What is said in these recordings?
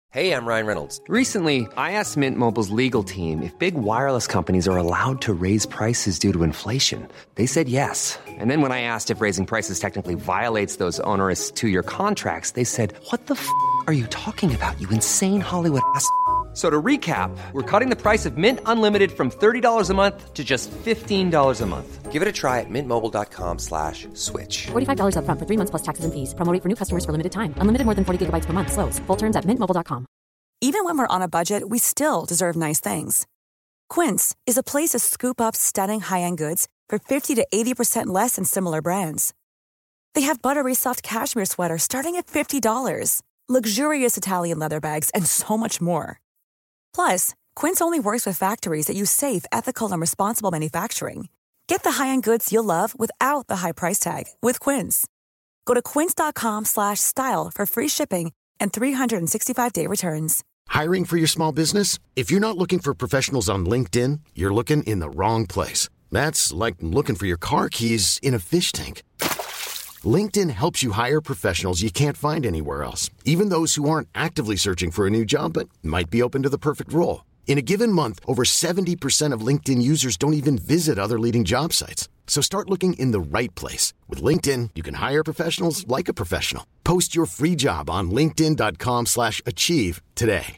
Hey, I'm Ryan Reynolds. Recently, I asked Mint Mobile's legal team if big wireless companies are allowed to raise prices due to inflation. They said yes. And then when I asked if raising prices technically violates those onerous two-year contracts, they said, "What the f*** are you talking about, you insane Hollywood ass?" So to recap, we're cutting the price of Mint Unlimited from $30 a month to just $15 a month. Give it a try at mintmobile.com/switch. $45 up front for 3 months plus taxes and fees. Promo rate for new customers for limited time. Unlimited more than 40 gigabytes per month. Slows full terms at mintmobile.com. Even when we're on a budget, we still deserve nice things. Quince is a place to scoop up stunning high-end goods for 50 to 80% less than similar brands. They have buttery soft cashmere sweaters starting at $50, luxurious Italian leather bags, and so much more. Plus, Quince only works with factories that use safe, ethical, and responsible manufacturing. Get the high-end goods you'll love without the high price tag with Quince. Go to quince.com/style for free shipping and 365-day returns. Hiring for your small business? If you're not looking for professionals on LinkedIn, you're looking in the wrong place. That's like looking for your car keys in a fish tank. LinkedIn helps you hire professionals you can't find anywhere else, even those who aren't actively searching for a new job but might be open to the perfect role. In a given month, over 70% of LinkedIn users don't even visit other leading job sites. So start looking in the right place. With LinkedIn, you can hire professionals like a professional. Post your free job on linkedin.com/achieve today.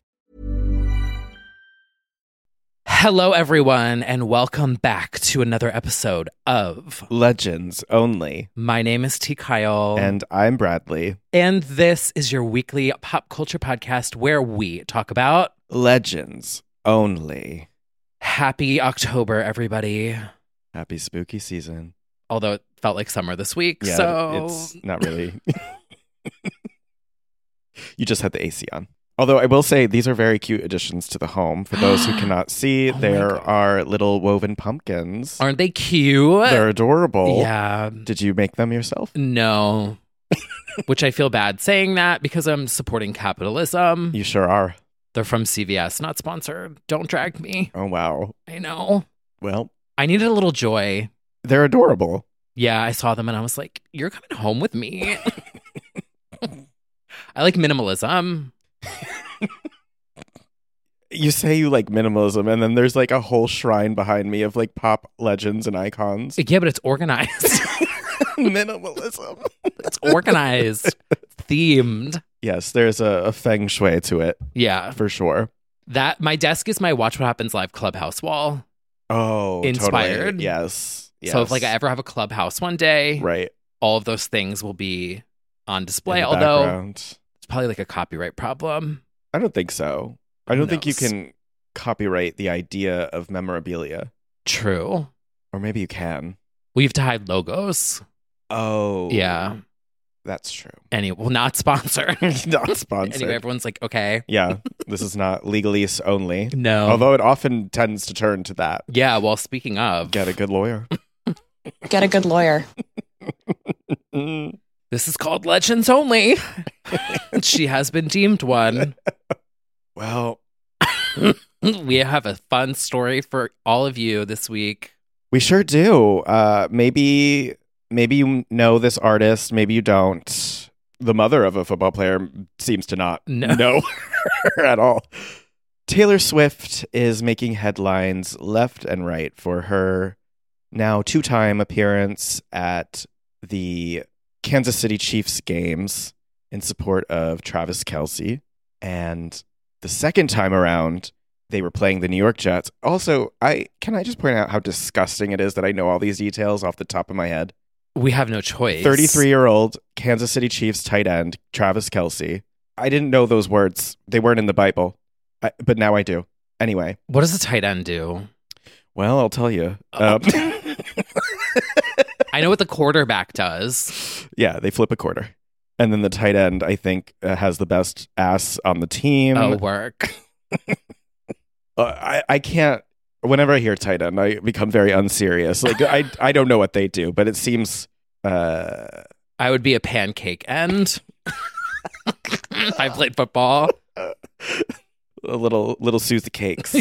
Hello, everyone, and welcome back to another episode of Legends Only. My name is T. Kyle. And I'm Bradley. And this is your weekly pop culture podcast where we talk about Legends Only. Happy October, everybody. Happy spooky season. Although it felt like summer this week, Yeah, so... it's not really. You just had the AC on. Although I will say these are very cute additions to the home. For those who cannot see, there are little woven pumpkins. Aren't they cute? They're adorable. Yeah. Did you make them yourself? No. Which I feel bad saying that because I'm supporting capitalism. You sure are. They're from CVS, not sponsored. Don't drag me. Oh, wow. I know. Well, I needed a little joy. they're adorable. Yeah, I saw them and I was like, you're coming home with me. I like minimalism. You say you like minimalism, and then there's like a whole shrine behind me of like pop legends and icons. Yeah, but it's organized. Minimalism. It's organized, themed. Yes, there's a feng shui to it. Yeah. For sure. That my desk is my Watch What Happens Live Clubhouse wall. Oh, inspired. Totally. Yes. So if like I ever have a clubhouse one day, right, all of those things will be on display. In the Although background. it's probably like a copyright problem. I don't think so. I don't think you knows? can copyright the idea of memorabilia. True. Or maybe you can. We have to hide logos. Oh. Yeah. That's true. Anyway, well, not sponsored. Not sponsored. Anyway, everyone's like, okay. Yeah. This is not legalese only. No. Although it often tends to turn to that. Yeah, well, speaking of. Get a good lawyer. Get a good lawyer. This is called Legends Only. She has been deemed one. Well, we have a fun story for all of you this week. we sure do. Maybe you know this artist, maybe you don't. The mother of a football player seems to not know her at all. Taylor Swift is making headlines left and right for her now 2-time appearance at the Kansas City Chiefs games in support of Travis Kelce. And the second time around, they were playing the New York Jets. Also, can I just point out how disgusting it is that I know all these details off the top of my head? We have no choice. 33-year-old Kansas City Chiefs tight end, Travis Kelce. I didn't know those words. They weren't in the Bible, but now I do. Anyway. What does a tight end do? Well, I'll tell you. I know what the quarterback does. Yeah, they flip a quarter. And then the tight end, I think, has the best ass on the team. Oh, work. I can't. Whenever I hear tight end, I become very unserious. Like I don't know what they do, but it seems. I would be a pancake end. I played football. A little Susie Cakes.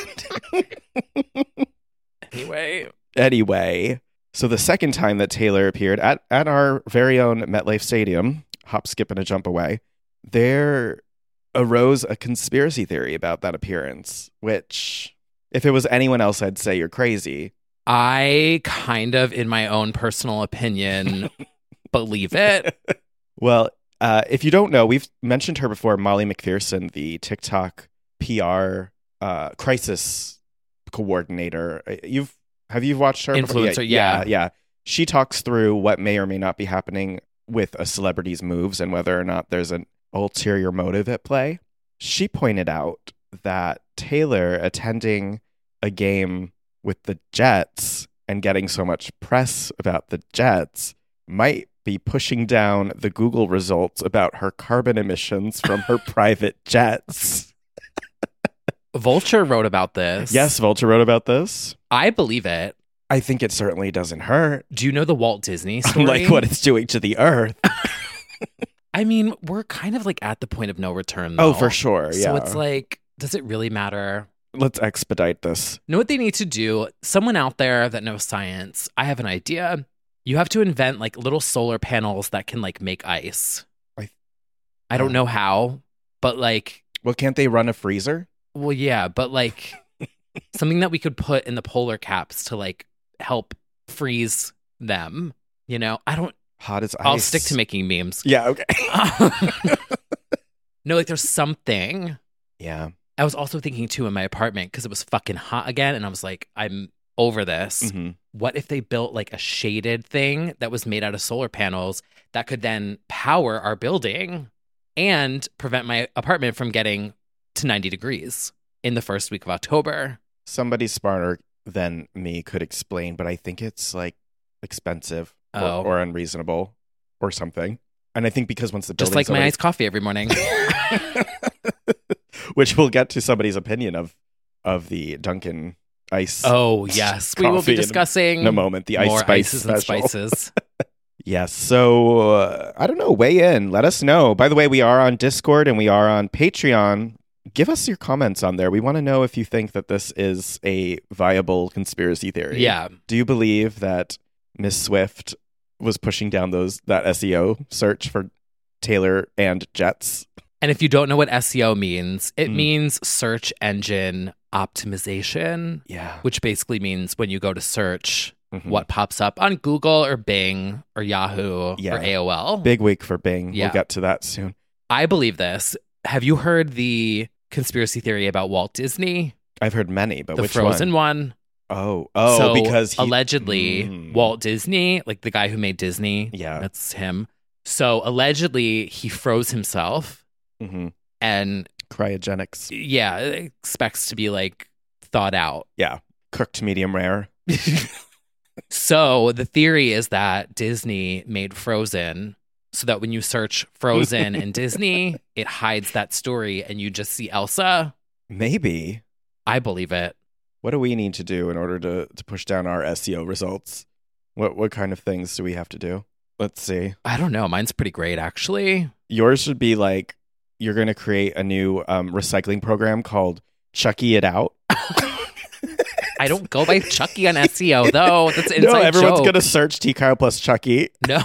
Anyway. So the second time that Taylor appeared at our very own MetLife Stadium, hop, skip, and a jump away, there arose a conspiracy theory about that appearance, which, if it was anyone else, I'd say you're crazy. I kind of, in my own personal opinion, believe it. Well, if you don't know, we've mentioned her before, Molly McPherson, the TikTok PR crisis coordinator. Have you watched her? Influencer, yeah. She talks through what may or may not be happening with a celebrity's moves and whether or not there's an ulterior motive at play. She pointed out that Taylor attending a game with the Jets and getting so much press about the Jets might be pushing down the Google results about her carbon emissions from her private jets. Vulture wrote about this. Yes, Vulture wrote about this. I believe it. I think it certainly doesn't hurt. Do you know the Walt Disney story? Like what it's doing to the earth. I mean, we're kind of like at the point of no return, though. Oh, for sure, yeah. So it's like, does it really matter? Let's expedite this. Know what they need to do? Someone out there that knows science, I have an idea. You have to invent like little solar panels that can like make ice. I don't know how, but like... Well, can't they run a freezer? Well, yeah, but like something that we could put in the polar caps to like help freeze them, you know? Hot as ice. I'll stick to making memes. Yeah, okay. No, like there's something. Yeah. I was also thinking too in my apartment because it was fucking hot again. And I was like, I'm over this. Mm-hmm. What if they built like a shaded thing that was made out of solar panels that could then power our building and prevent my apartment from getting to 90 degrees in the first week of October? Somebody smarter than me could explain, but I think it's like expensive or unreasonable or something. And I think because once the building's just like my iced coffee every morning. Which we'll get to somebody's opinion of the Dunkin' ice. Oh, yes. We will be discussing in a moment the ice more spice ices special. and spices. Yes. So I don't know. Weigh in. Let us know. By the way, we are on Discord and we are on Patreon. Give us your comments on there. We want to know if you think that this is a viable conspiracy theory. Yeah. Do you believe that Miss Swift was pushing down that SEO search for Taylor and Jets? And if you don't know what SEO means, it means search engine optimization. Yeah. Which basically means when you go to search, what pops up on Google or Bing or Yahoo or AOL. Big week for Bing. Yeah. We'll get to that soon. I believe this. Have you heard the conspiracy theory about Walt Disney? I've heard many, but the which Frozen one? Oh, so because allegedly Walt Disney, like the guy who made Disney, that's him. So allegedly he froze himself and cryogenics. Yeah, expects to be like thawed out. Yeah, cooked medium rare. So the theory is that Disney made Frozen so that when you search Frozen and Disney, it hides that story and you just see Elsa. Maybe. I believe it. What do we need to do in order to push down our SEO results? What kind of things do we have to do? Let's see. I don't know. Mine's pretty great, actually. Yours should be like, you're going to create a new recycling program called Chucky It Out. I don't go by Chucky on SEO, though. That's an inside No, everyone's joke. going to search T. Kyle plus Chucky. No.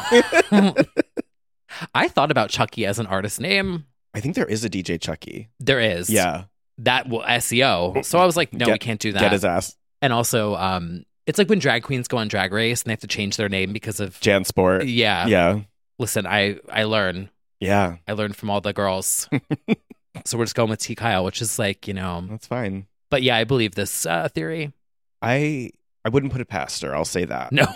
I thought about Chucky as an artist name. I think there is a DJ Chucky. There is. Yeah. That will SEO. So I was like, no, we can't do that. Get his ass. And also, it's like when drag queens go on Drag Race and they have to change their name because of JanSport. Yeah. Yeah. Listen, I learn. Yeah. I learned from all the girls. So we're just going with T. Kyle, which is like, you know. That's fine. But yeah, I believe this theory. I wouldn't put it past her. I'll say that. No.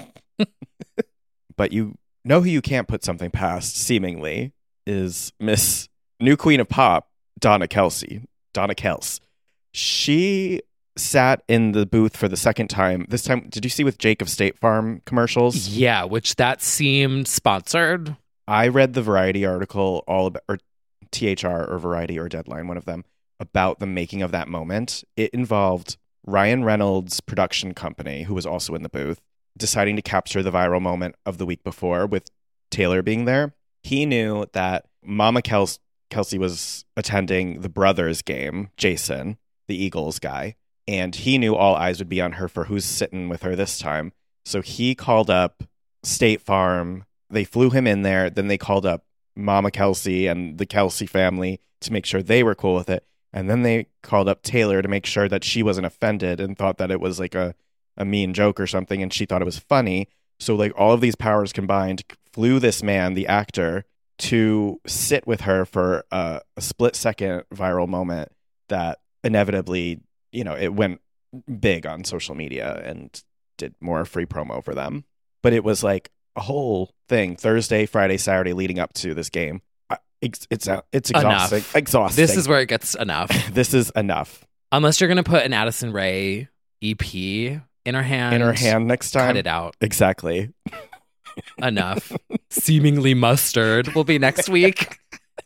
But you know who you can't put something past, seemingly, is Miss New Queen of Pop, Donna Kelsey. Donna Kels. She sat in the booth for the second time. This time, did you see with Jake of State Farm commercials? Yeah, which that seemed sponsored. I read the Variety article all about, or THR or Variety or Deadline, one of them, about the making of that moment. It involved Ryan Reynolds' production company, who was also in the booth, deciding to capture the viral moment of the week before with Taylor being there. He knew that Mama Kelsey was attending the Brothers game, Jason, the Eagles guy, and he knew all eyes would be on her for who's sitting with her this time. So he called up State Farm. They flew him in there. Then they called up Mama Kelsey and the Kelsey family to make sure they were cool with it. And then they called up Taylor to make sure that she wasn't offended and thought that it was like a mean joke or something, and she thought it was funny. So like all of these powers combined flew this man, the actor, to sit with her for a split-second viral moment that inevitably, it went big on social media and did more free promo for them. But it was like a whole thing, Thursday, Friday, Saturday leading up to this game. It's exhausting. Enough. Exhausting. This is where it gets enough. This is enough. Unless you're going to put an Addison Rae EP in her hand. In her hand next time. Cut it out. Exactly. Enough. Seemingly Mustard will be next week.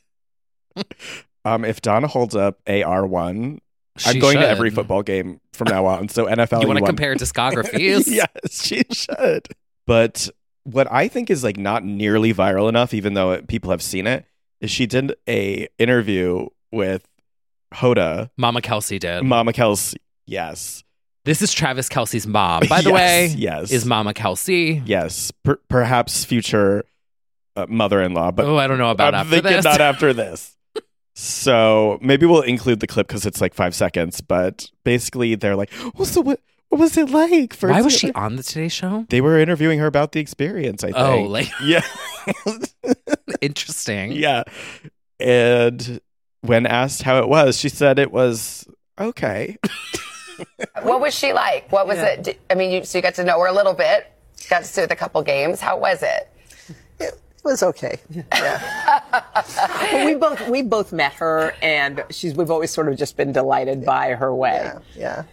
If Donna holds up AR1, I'm She going to should. every football game from now on. So NFL, You want to won. compare discographies? Yes, she should. But what I think is like not nearly viral enough, even though people have seen it, is she did a interview with Hoda. Mama Kelsey did. Mama Kelsey. Yes. This is Travis Kelsey's mom, by the way. Yes. Is Mama Kelsey. Yes. Perhaps future mother-in-law. But I don't know about I'm after thinking this. not after this. So maybe we'll include the clip because it's like 5 seconds. But basically, they're like, "Well, so what was it like?" Why was she on the Today Show? They were interviewing her about the experience, I think. Oh, like yeah. interesting. Yeah. And when asked how it was, she said it was okay. What was she like? What was it? I mean, so you got to know her a little bit, got to sit with a couple games. How was it? It was okay. Yeah. But we both met her, and we've always sort of just been delighted by her way. Yeah.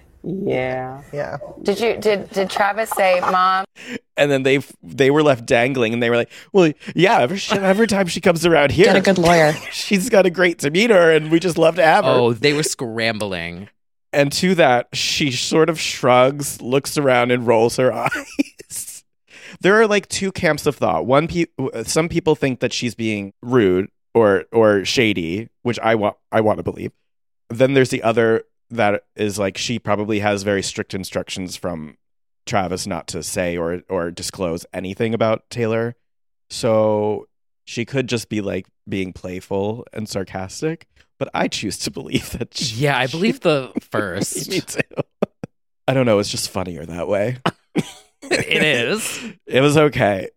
Did Travis say, "Mom"? And then they were left dangling, and they were like, "Well, yeah, every time she comes around here, Get a good lawyer. She's got a great demeanor, and we just love to have her." Oh, they were scrambling. And to that, she sort of shrugs, looks around, and rolls her eyes. There are like two camps of thought. Some people think that she's being rude or shady, which I want to believe. Then there's the other that is like she probably has very strict instructions from Travis not to say or disclose anything about Taylor. So she could just be like being playful and sarcastic. But I choose to believe that I believe the first. Me too. I don't know. It's just funnier that way. It is. It was okay.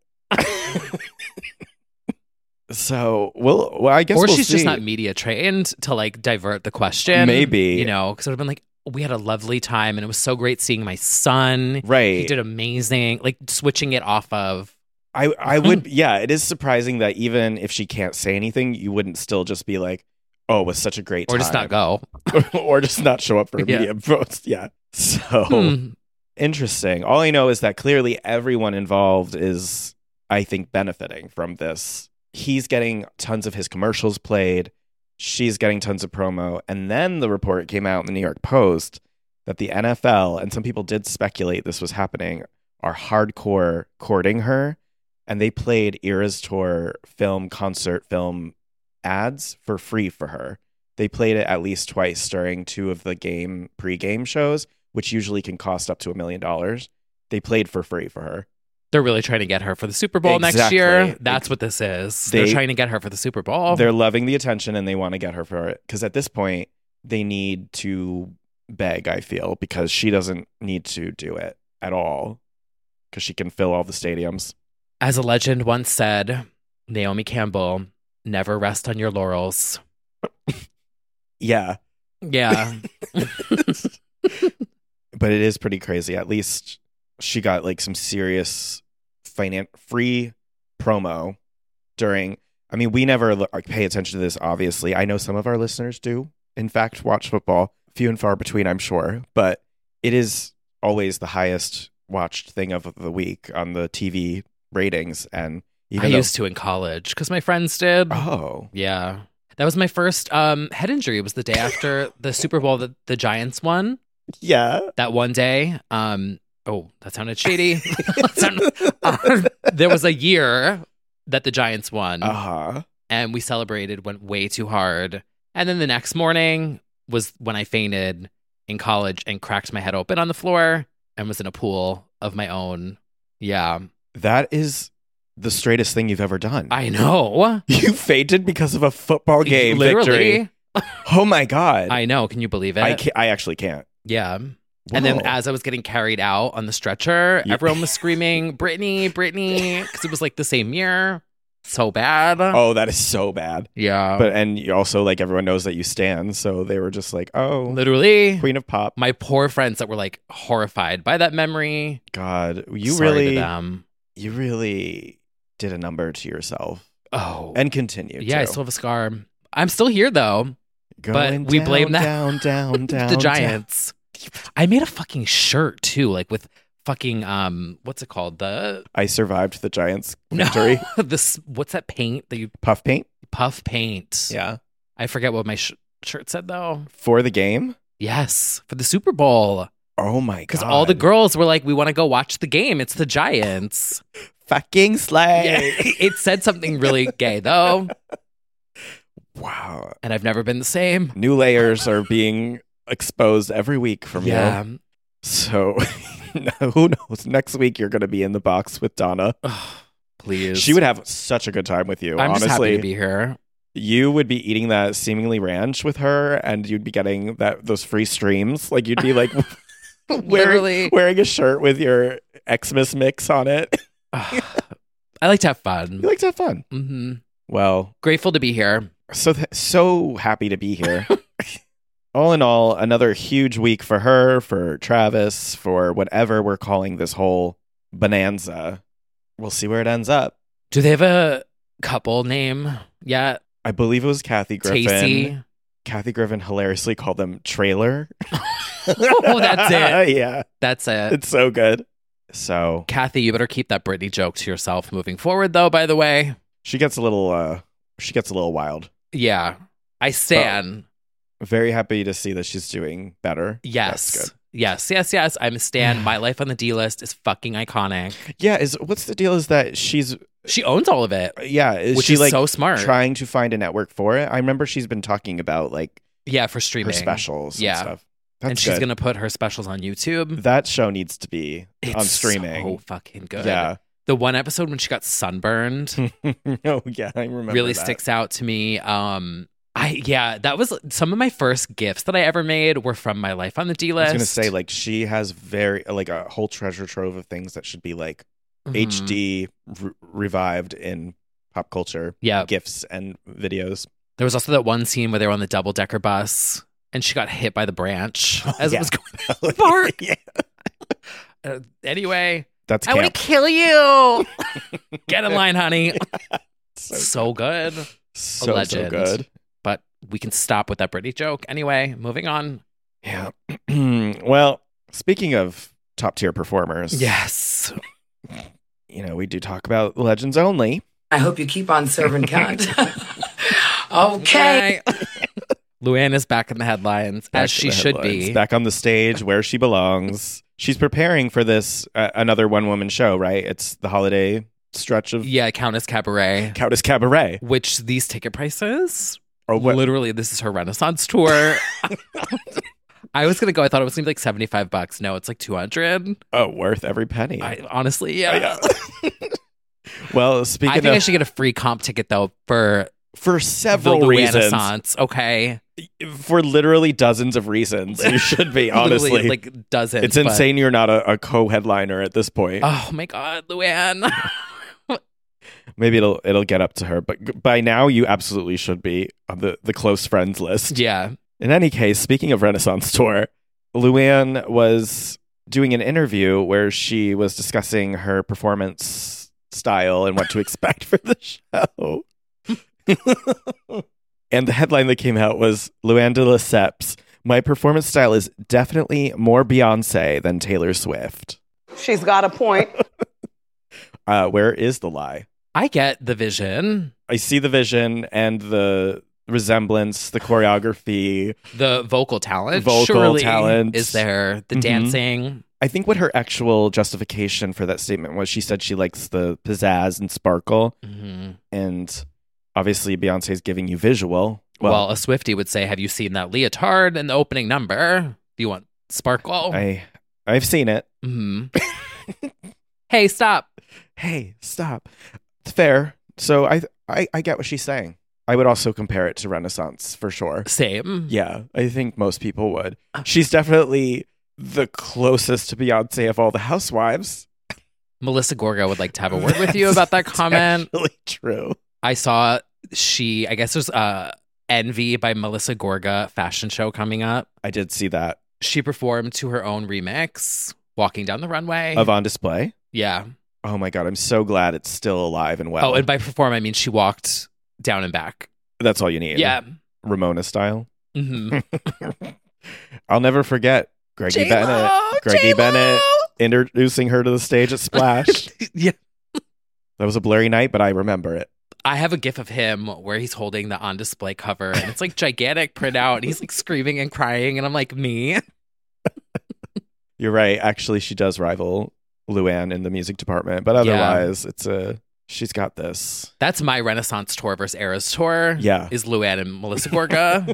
So, well, I guess or we'll she's see. just not media trained to like divert the question. Maybe. Because it would have been like, we had a lovely time and it was so great seeing my son. Right. He did amazing. Like switching it off of. I would, yeah, it is surprising that even if she can't say anything, you wouldn't still just be like, oh, it was such a great time. Or just not go. or just not show up for a media post. Yeah. So, interesting. All I know is that clearly everyone involved is, I think, benefiting from this. He's getting tons of his commercials played. She's getting tons of promo. And then the report came out in the New York Post that the NFL, and some people did speculate this was happening, are hardcore courting her. And they played Eras Tour concert film ads for free for her. They played it at least twice during two of the pre-game shows, which usually can cost up to $1 million. They played for free for her. They're really trying to get her for the Super Bowl next year. That's what this is. They're trying to get her for the Super Bowl. They're loving the attention and they want to get her for it. Because at this point, they need to beg, I feel, because she doesn't need to do it at all. Because she can fill all the stadiums. As a legend once said, Naomi Campbell, never rest on your laurels. Yeah. Yeah. But it is pretty crazy. At least she got like some serious free promo during. I mean, we never pay attention to this, obviously. I know some of our listeners do, in fact, watch football. Few and far between, I'm sure. But it is always the highest watched thing of the week on the TV ratings. And I used to in college because my friends did. Oh. Yeah. That was my first head injury. It was the day after the Super Bowl that the Giants won. Yeah. That one day. Oh, that sounded shady. There was a year that the Giants won. Uh-huh. And we celebrated, went way too hard. And then the next morning was when I fainted in college and cracked my head open on the floor and was in a pool of my own. Yeah. That is the straightest thing you've ever done. I know. You fainted because of a football game Literally. victory. Oh my God. I know. Can you believe it? I actually can't. Yeah. And then as I was getting carried out on the stretcher, everyone was screaming, Brittany, because it was like the same year. So bad. Oh, that is so bad. Yeah. And you also, like, everyone knows that you stand, so they were just like, oh. Literally. Queen of Pop. My poor friends that were like horrified by that memory. God, Sorry to them. You really did a number to yourself. Oh. And continue. Yeah, I still have a scar. I'm still here though. Going but we down, blame that down, the Giants. I made a fucking shirt too, like with fucking what's it called? I survived the Giants victory. What's that paint that you puff paint? Puff paint. Yeah. I forget what my shirt said though. For the game? Yes, for the Super Bowl. Oh my God. Because all the girls were like, we want to go watch the game. It's the Giants. Fucking slay. Yeah, it said something really gay though. Wow. And I've never been the same. New layers are being exposed every week from you. So who knows? Next week you're going to be in the box with Donna. Please. She would have such a good time with you. I'm honestly. just happy to be here. You would be eating that seemingly ranch with her, and you'd be getting those free streams. Like you'd be like wearing a shirt with your Xmas mix on it. I like to have fun. You like to have fun. Mm-hmm. Well, grateful to be here. So happy to be here. All in all, another huge week for her, for Travis, for whatever we're calling this whole bonanza. We'll see where it ends up. Do they have a couple name yet? I believe it was Kathy Griffin. Tacey. Kathy Griffin hilariously called them trailer. Oh, that's it. Yeah. That's it. It's so good. So, Kathy, you better keep that Britney joke to yourself moving forward, though, by the way. She gets a little wild. Yeah. I stan. Very happy to see that she's doing better. Yes. That's good. Yes. I'm a stan. My Life on the D List is fucking iconic. Yeah. What's the deal is that she owns all of it. Yeah. Which she is like so smart. Trying to find a network for it. I remember she's been talking about like. Yeah, for streaming. Her specials and stuff. And she's going to put her specials on YouTube. That show needs to be on streaming. So fucking good. Yeah. The one episode when she got sunburned. Oh, yeah. I remember really that. sticks out to me. That was some of my first gifts that I ever made were from My Life on the D List. I was going to say, like, she has a whole treasure trove of things that should be like HD revived in pop culture. Yeah. GIFs and videos. There was also that one scene where they were on the double-decker bus and she got hit by the branch as it was going to the park. Yeah. Anyway, that's I want to kill you. Get in line, honey. So good. So legend. So good. But we can stop with that Britney joke. Anyway, moving on. Yeah. Well, speaking of top tier performers. Yes. We do talk about Legends Only. I hope you keep on serving cunt. Okay. Luann is back in the headlines, as she should be. Back on the stage where she belongs. She's preparing for this, another one-woman show, right? It's the holiday stretch of... Yeah, Countess Cabaret. Countess Cabaret. Which these ticket prices... Literally, this is her Renaissance tour. I was going to go. I thought it was going to be like $75. No, it's like $200. Oh, worth every penny. Honestly, yeah. Well, speaking of... I think I should get a free comp ticket, though, for several the reasons. Renaissance, okay? For literally dozens of reasons. You should be, honestly. Like dozens. It's insane you're not a co-headliner at this point. Oh, my God, Luann. Maybe it'll get up to her, but by now you absolutely should be on the close friends list. Yeah. In any case, speaking of Renaissance Tour, Luann was doing an interview where she was discussing her performance style and what to expect for the show. And the headline that came out was Luann de Lesseps, my performance style is definitely more Beyonce than Taylor Swift. She's got a point. Where is the lie? I get the vision. I see the vision and the resemblance, the choreography. The vocal talent. Is there. The dancing. I think what her actual justification for that statement was, she said she likes the pizzazz and sparkle. Mm-hmm. And obviously Beyonce's giving you visual. Well, a Swiftie would say, have you seen that leotard in the opening number? Do you want sparkle? I've seen it. Mm-hmm. Hey, stop. Hey, stop. It's fair. So I get what she's saying. I would also compare it to Renaissance for sure. Same. Yeah, I think most people would. She's definitely the closest to Beyonce of all the housewives. Melissa Gorga would like to have a word with you about that comment. Actually true. I saw I guess there's Envy by Melissa Gorga fashion show coming up. I did see that. She performed to her own remix, Walking Down the Runway. Of On Display? Yeah. Oh my God, I'm so glad it's still alive and well. Oh, and by perform, I mean she walked down and back. That's all you need. Yeah. Ramona style. Mm-hmm. I'll never forget Greggy J-Lo! Bennett. Greggy J-Lo! Bennett introducing her to the stage at Splash. Yeah. That was a blurry night, but I remember it. I have a gif of him where he's holding the On Display cover and it's like gigantic printout and he's like screaming and crying and I'm like, me? You're right. Actually, she does rival Luann in the music department, but otherwise she's got this. That's my Renaissance tour versus Eras tour. Yeah. Is Luann and Melissa Gorga.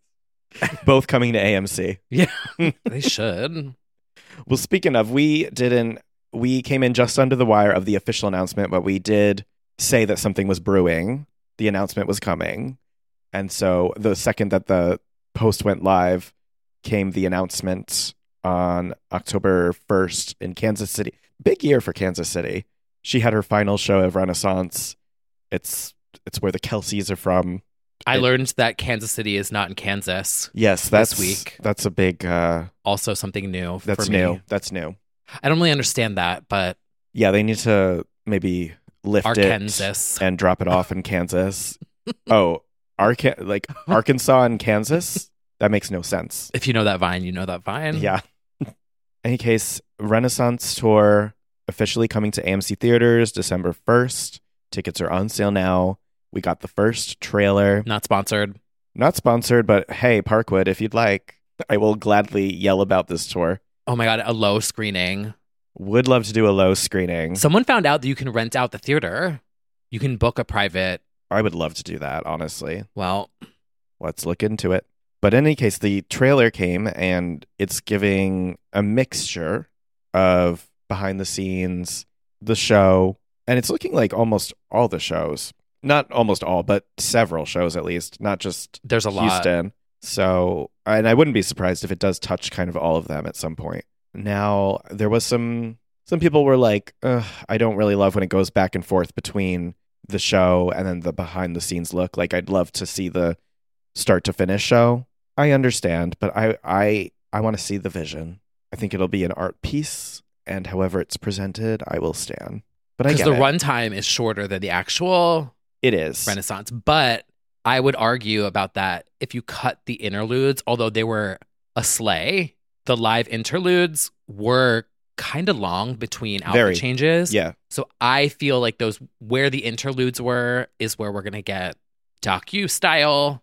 Both coming to AMC. Yeah. They should. Well, speaking of, we came in just under the wire of the official announcement, but we did say that something was brewing. The announcement was coming. And so the second that the post went live came the announcement on October 1st in Kansas City. Big year for Kansas City. She had her final show of Renaissance. It's where the Kelseys are from. I learned that Kansas City is not in Kansas. Yes, this week. That's a big... also something new that's for me. New. That's new. I don't really understand that, but... Yeah, they need to maybe lift Arkansas. it and drop it off in Kansas. Oh, Arkansas and Kansas? That makes no sense. If you know that Vine, you know that Vine. Yeah. Any case, Renaissance Tour officially coming to AMC Theaters December 1st. Tickets are on sale now. We got the first trailer. Not sponsored. Not sponsored, but hey, Parkwood, if you'd like, I will gladly yell about this tour. Oh my God, a low screening. Would love to do a low screening. Someone found out that you can rent out the theater. You can book a private. I would love to do that, honestly. Well, let's look into it. But in any case, the trailer came and it's giving a mixture of behind the scenes, the show, and it's looking like almost all the shows. Not almost all, but several shows at least, not just there's a Houston. Lot. So, and I wouldn't be surprised if it does touch kind of all of them at some point. Now, there was some people were like, I don't really love when it goes back and forth between the show and then the behind the scenes look. Like, I'd love to see the start to finish show. I understand, but I want to see the vision. I think it'll be an art piece, and however it's presented, I will stand. But I get because the it. runtime is shorter than the actual It is Renaissance. But I would argue about that if you cut the interludes, although they were a sleigh, the live interludes were kind of long between outfit changes. Yeah. So I feel like those where the interludes were is where we're gonna get docu-style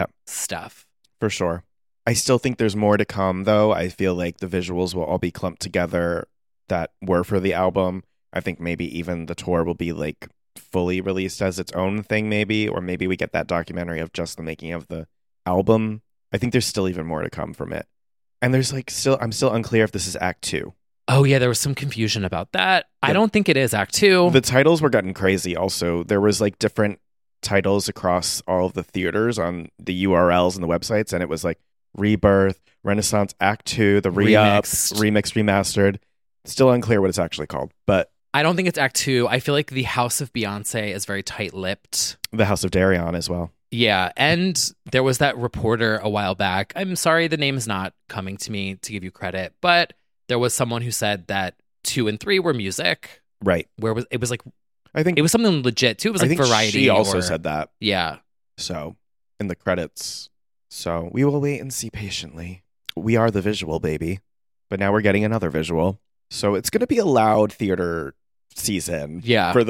stuff. For sure. I still think there's more to come, though. I feel like the visuals will all be clumped together that were for the album. I think maybe even the tour will be like fully released as its own thing, maybe, or maybe we get that documentary of just the making of the album. I think there's still even more to come from it. And there's like I'm still unclear if this is Act 2. Oh, yeah, there was some confusion about that. Yeah. I don't think it is Act 2. The titles were getting crazy also. There was like different titles across all of the theaters on the URLs and the websites, and it was like Rebirth, Renaissance Act 2, the Re-Up, Remixed, Remastered. Still unclear what it's actually called, but I don't think it's Act 2. I feel like the House of Beyonce is very tight-lipped. The House of Darion as well. Yeah, and there was that reporter a while back. I'm sorry the name is not coming to me to give you credit, but there was someone who said that 2 and 3 were music. Right. Where it was like, I think it was something legit too. It was like Variety. She also said that. Yeah. So in the credits. So we will wait and see patiently. We are the visual, baby. But now we're getting another visual. So it's going to be a loud theater season. Yeah. For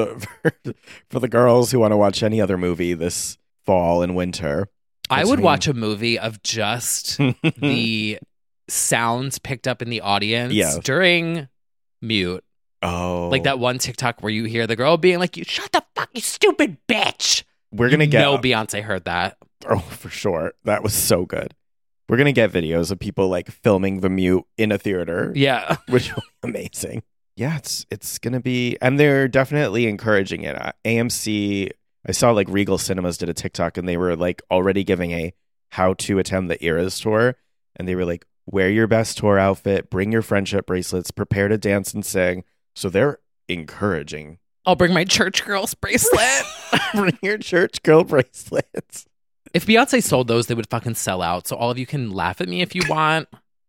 the girls who want to watch any other movie this fall and winter. I would watch a movie of just the sounds picked up in the audience during mute. Oh. Like that one TikTok where you hear the girl being like, "You shut the fuck, you stupid bitch." We're going to get... No, Beyonce heard that. Oh, for sure. That was so good. We're going to get videos of people like filming the mute in a theater. Yeah. Which will be amazing. Yeah, it's gonna be, and they're definitely encouraging it. AMC, I saw like Regal Cinemas did a TikTok, and they were like already giving a how to attend the Eras tour, and they were like, wear your best tour outfit, bring your friendship bracelets, prepare to dance and sing. So they're encouraging. I'll bring my church girls bracelet. Bring your church girl bracelets. If Beyonce sold those, they would fucking sell out. So all of you can laugh at me if you want.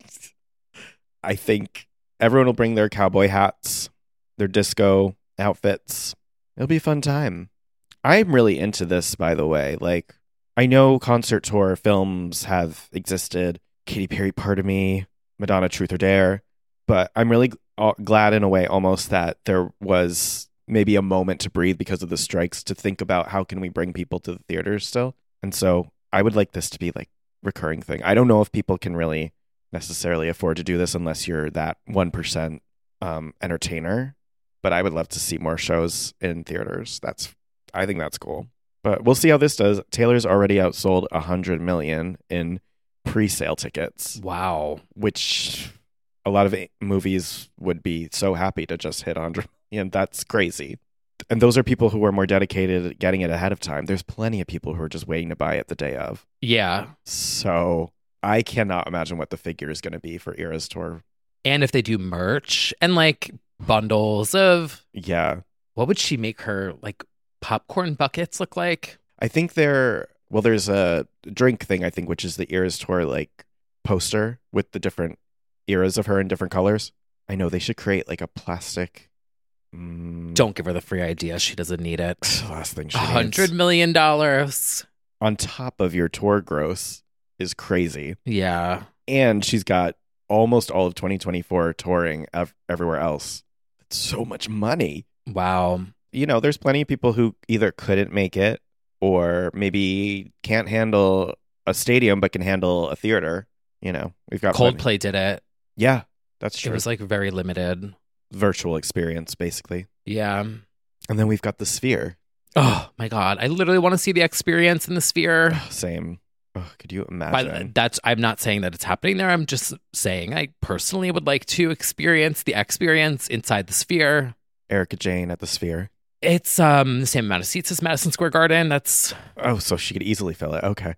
I think everyone will bring their cowboy hats, their disco outfits. It'll be a fun time. I'm really into this, by the way. Like, I know concert tour films have existed. Katy Perry, Part of Me, Madonna, Truth or Dare. But I'm really glad in a way almost that there was maybe a moment to breathe because of the strikes to think about how can we bring people to the theaters still. And so I would like this to be like recurring thing. I don't know if people can really necessarily afford to do this unless you're that 1% entertainer. But I would love to see more shows in theaters. I think that's cool. But we'll see how this does. Taylor's already outsold 100 million in pre-sale tickets. Wow. Which a lot of movies would be so happy to just hit 100 million. That's crazy. And those are people who are more dedicated at getting it ahead of time. There's plenty of people who are just waiting to buy it the day of. Yeah. So I cannot imagine what the figure is going to be for Eras Tour. And if they do merch and like bundles of... Yeah. What would she make her like popcorn buckets look like? I think there's a drink thing, I think, which is the Eras Tour like poster with the different eras of her in different colors. I know they should create like a plastic... Don't give her the free idea. She doesn't need it. Last thing she $100 needs. million. On top of your tour gross is crazy. Yeah. And she's got almost all of 2024 touring everywhere else. It's so much money. Wow. You know, there's plenty of people who either couldn't make it or maybe can't handle a stadium but can handle a theater. You know, we've got Coldplay did it. Yeah, that's true. It was like very limited. Virtual experience, basically. Yeah. And then we've got the Sphere. Oh my God. I literally want to see the experience in the Sphere. Same. Could you imagine? I'm not saying that it's happening there. I'm just saying I personally would like to experience the experience inside the Sphere. Erika Jane at the Sphere. It's the same amount of seats as Madison Square Garden. That's... Oh, so she could easily fill it. Okay.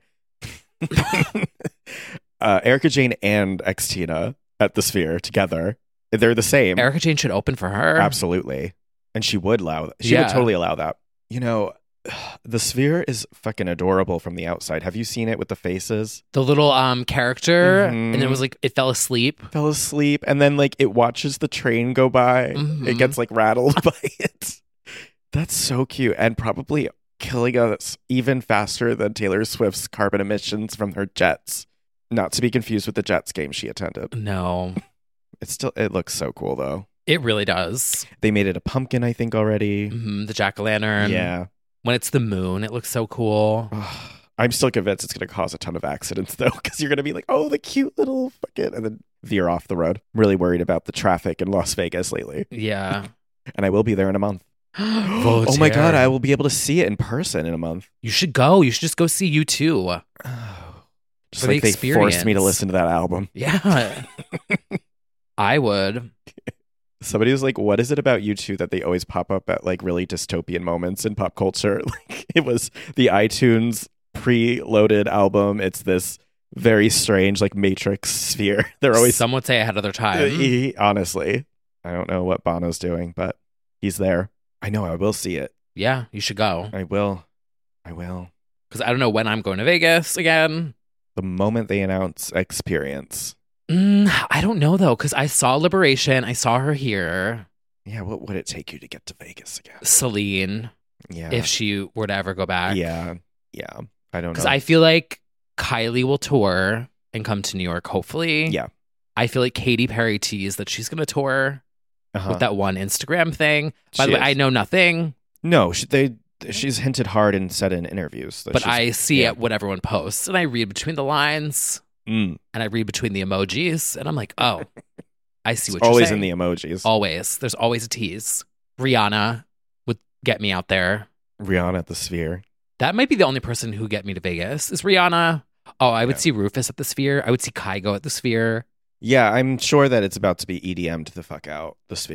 Erika Jane and Xtina at the Sphere together. They're the same. Erika Jane should open for her. Absolutely. And she would allow that. She would totally allow that. You know, the Sphere is fucking adorable from the outside. Have you seen it with the faces? The little character, and it was like, it fell asleep. And then like it watches the train go by. Mm-hmm. It gets like rattled by it. That's so cute. And probably killing us even faster than Taylor Swift's carbon emissions from her jets. Not to be confused with the Jets game she attended. No. It looks so cool though. It really does. They made it a pumpkin, I think, already. Mm-hmm, the jack-o'-lantern. Yeah. When it's the moon, it looks so cool. I'm still convinced it's going to cause a ton of accidents though, because you're going to be like, oh, the cute little fucking, and then veer off the road. I'm really worried about the traffic in Las Vegas lately. Yeah. And I will be there in a month. Oh my God, I will be able to see it in person in a month. You should go. You should just go see U2. Just like they forced me to listen to that album. Yeah. I would. Somebody was like, what is it about U2 that they always pop up at like really dystopian moments in pop culture? Like it was the iTunes pre-loaded album. It's this very strange like Matrix sphere. They're always... Some would say ahead of their time. Honestly. I don't know what Bono's doing, but he's there. I know I will see it. Yeah, you should go. I will. Because I don't know when I'm going to Vegas again. The moment they announce Experience. I don't know, though, because I saw Liberation. I saw her here. Yeah, what would it take you to get to Vegas again? Celine. Yeah. If she were to ever go back. Yeah. I don't know. Because I feel like Kylie will tour and come to New York, hopefully. Yeah. I feel like Katy Perry teased that she's going to tour with that one Instagram thing. By the way, I know nothing. No, she's hinted hard and said in interviews. But I see what everyone posts, and I read between the lines. And I read between the emojis, and I'm like, oh, I see what you're saying. Always in the emojis. Always. There's always a tease. Rihanna would get me out there. Rihanna at the Sphere. That might be the only person who get me to Vegas is Rihanna. Oh, I would see Rufus at the Sphere. I would see Kygo at the Sphere. Yeah, I'm sure that it's about to be EDM'd the fuck out, the Sphere.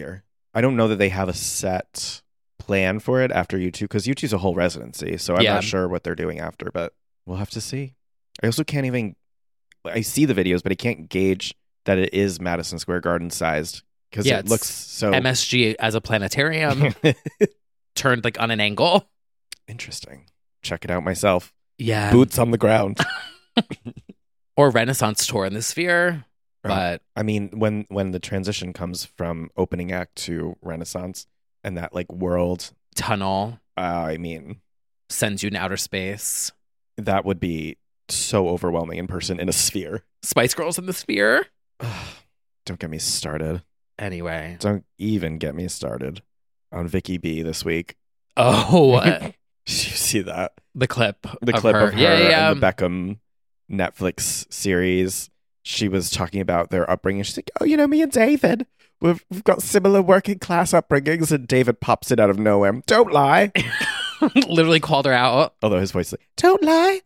I don't know that they have a set plan for it after U2, because U2's a whole residency, so I'm not sure what they're doing after, but we'll have to see. I also can't even, I see the videos, but I can't gauge that it is Madison Square Garden sized, because it looks so... MSG as a planetarium turned like on an angle. Interesting. Check it out myself. Yeah. Boots on the ground. Or Renaissance tour in the Sphere. But I mean, when the transition comes from opening act to Renaissance and that like world tunnel, I mean, sends you in outer space. That would be so overwhelming in person in a Sphere. Spice Girls in the Sphere. Don't get me started. Anyway, don't even get me started on Vicky B this week. Oh, did you see that? The clip of her and the Beckham Netflix series. She was talking about their upbringing. She's like, oh, you know, me and David, we've got similar working class upbringings. And David pops it out of nowhere. Don't lie. Literally called her out. Although his voice is like, don't lie.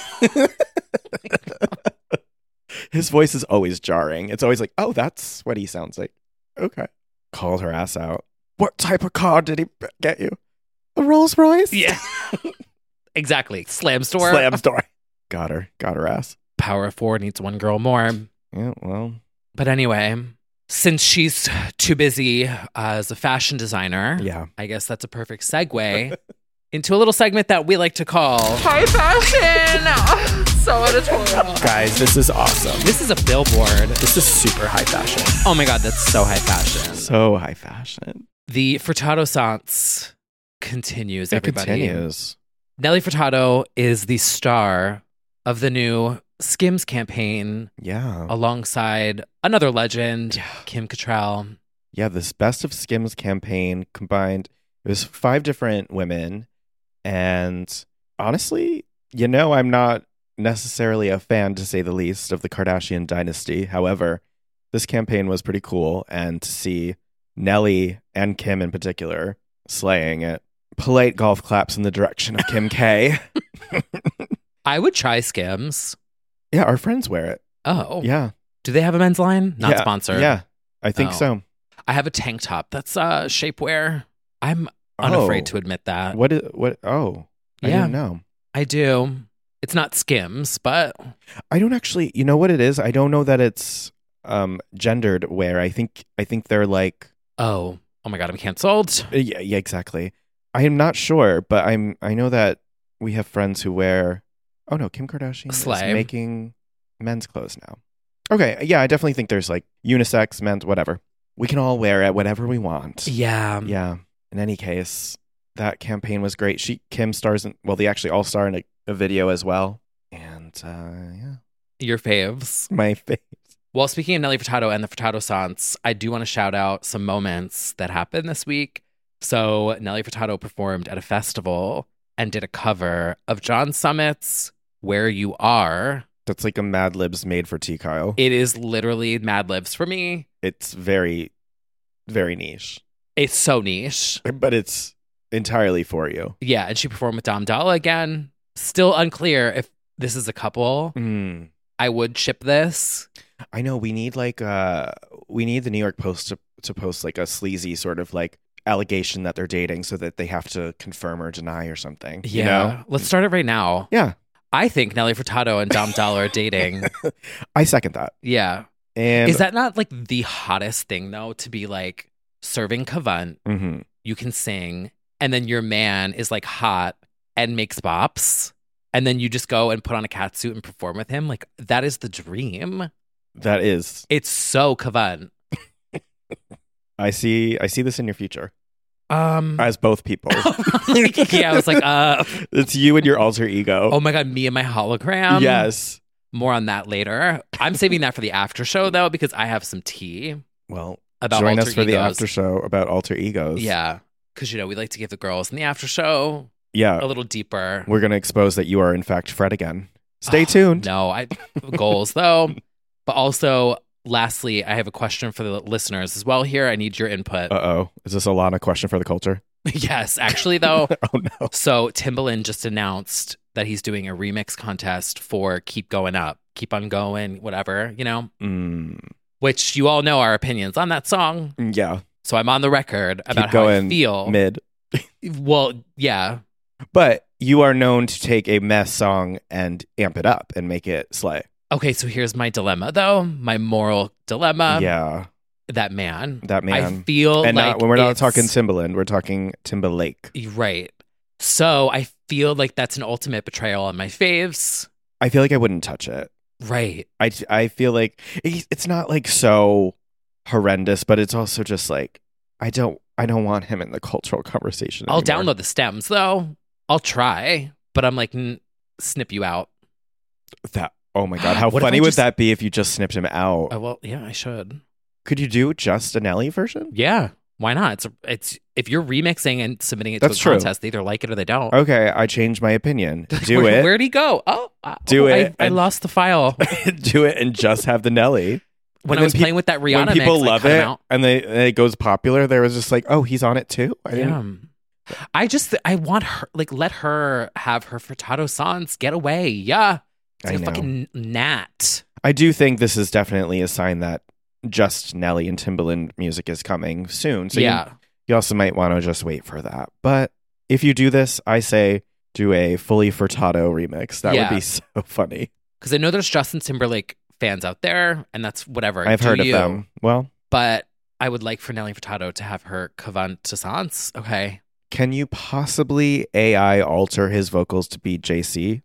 His voice is always jarring. It's always like, oh, that's what he sounds like. Okay. Called her ass out. What type of car did he get you? A Rolls Royce? Yeah. Exactly. Slam store. Slam store. Got her ass. Power of 4 needs one girl more. Yeah, well. But anyway, since she's too busy as a fashion designer, I guess that's a perfect segue into a little segment that we like to call High Fashion. So editorial. Guys, this is awesome. This is a billboard. This is super high fashion. Oh my God, that's so high fashion. So high fashion. The Furtado Sans continues, everybody. It continues. Nelly Furtado is the star of the new Skims campaign. Yeah. Alongside another legend, Kim Cattrall. Yeah, this Best of Skims campaign combined, it was 5 different women. And honestly, you know, I'm not necessarily a fan, to say the least, of the Kardashian dynasty. However, this campaign was pretty cool. And to see Nelly and Kim in particular slaying it. Polite golf claps in the direction of Kim K. I would try Skims. Yeah, our friends wear it. Oh. Yeah. Do they have a men's line? Not sponsored. Yeah, I think so. I have a tank top that's shapewear. I'm unafraid to admit that. What? Oh, I didn't know. I do. It's not Skims, but I don't actually. You know what it is? I don't know that it's gendered wear. I think they're like. Oh my God, I'm canceled. Yeah, exactly. I am not sure, but I know that we have friends who wear. Oh no, Kim Kardashian is making men's clothes now. Okay, yeah, I definitely think there's like unisex, men's, whatever. We can all wear it, whatever we want. Yeah. Yeah. In any case, that campaign was great. Kim stars in, well, they actually all star in a video as well. And yeah. Your faves. My faves. Well, speaking of Nelly Furtado and the Furtado Sans, I do want to shout out some moments that happened this week. So Nelly Furtado performed at a festival and did a cover of John Summit's Where You Are. That's like a Mad Libs made for T. Kyle. It is literally Mad Libs for me. It's very, very niche. It's so niche. But it's entirely for you. Yeah, and she performed with Dom Dalla again. Still unclear if this is a couple. I would ship this. I know we need the New York Post to post like a sleazy sort of like allegation that they're dating so that they have to confirm or deny or something. Yeah. You know? Let's start it right now. Yeah. I think Nelly Furtado and Dom Dalla are dating. I second that. Yeah. And is that not like the hottest thing though, to be like serving Cavant, you can sing, and then your man is like hot and makes bops, and then you just go and put on a catsuit and perform with him? Like, that is the dream. That is. It's so Cavant. I see this in your future. As both people. Yeah, I was like, it's you and your alter ego. Oh my God, me and my hologram. Yes. More on that later. I'm saving that for the after show though, because I have some tea. Well, about join alter us for egos. the after show about alter egos. Yeah, because we like to give the girls in the after show a little deeper. We're going to expose that you are in fact Fred again. Stay tuned. No, goals though. But also, lastly, I have a question for the listeners as well here. I need your input. Uh-oh. Is this a Lana question for the culture? Yes, actually though. Oh no. So Timbaland just announced that he's doing a remix contest for Keep Going Up. Keep on going, whatever, you know? Mm. Which you all know our opinions on that song. Yeah. So I'm on the record about Keep how going I feel. mid. Well, yeah. But you are known to take a mess song and amp it up and make it slay. Okay, so here's my dilemma, though. My moral dilemma. Yeah. That man. I feel and like not, when we're not it's- talking Timbaland, we're talking Timberlake. Right. So I feel like that's an ultimate betrayal on my faves. I feel like I wouldn't touch it. Right. I feel like it's not like so horrendous, but it's also just like I don't want him in the cultural conversation I'll anymore. download the stems, though. I'll try, but I'm like, snip you out. That. Oh my god, how What if funny I would just- that be if you just snipped him out? Oh, well, yeah, I should. Could you do just a Nelly version? Yeah. Why not? It's if you're remixing and submitting it to That's a true. contest, they either like it or they don't. Okay, I changed my opinion. Do it. Where'd he go? Oh, Do it I and- lost the file. Do it and just have the Nelly. When And I was then playing with that Rihanna when people mix, I love cut him it out. and it goes popular, there was just like, oh, he's on it too. Yeah. I want her, like, let her have her Furtado songs. Get away. Yeah. It's I like a know. fucking gnat. I do think this is definitely a sign that just Nelly and Timbaland music is coming soon. So Yeah. you also might want to just wait for that. But if you do this, I say do a fully Furtado remix. That Yeah. would be so funny. Because I know there's Justin Timberlake fans out there, and that's whatever. I've Do heard you. of them. Well, But I would like for Nelly Furtado to have her Cavantessence. Okay. can you possibly AI alter his vocals to be JC?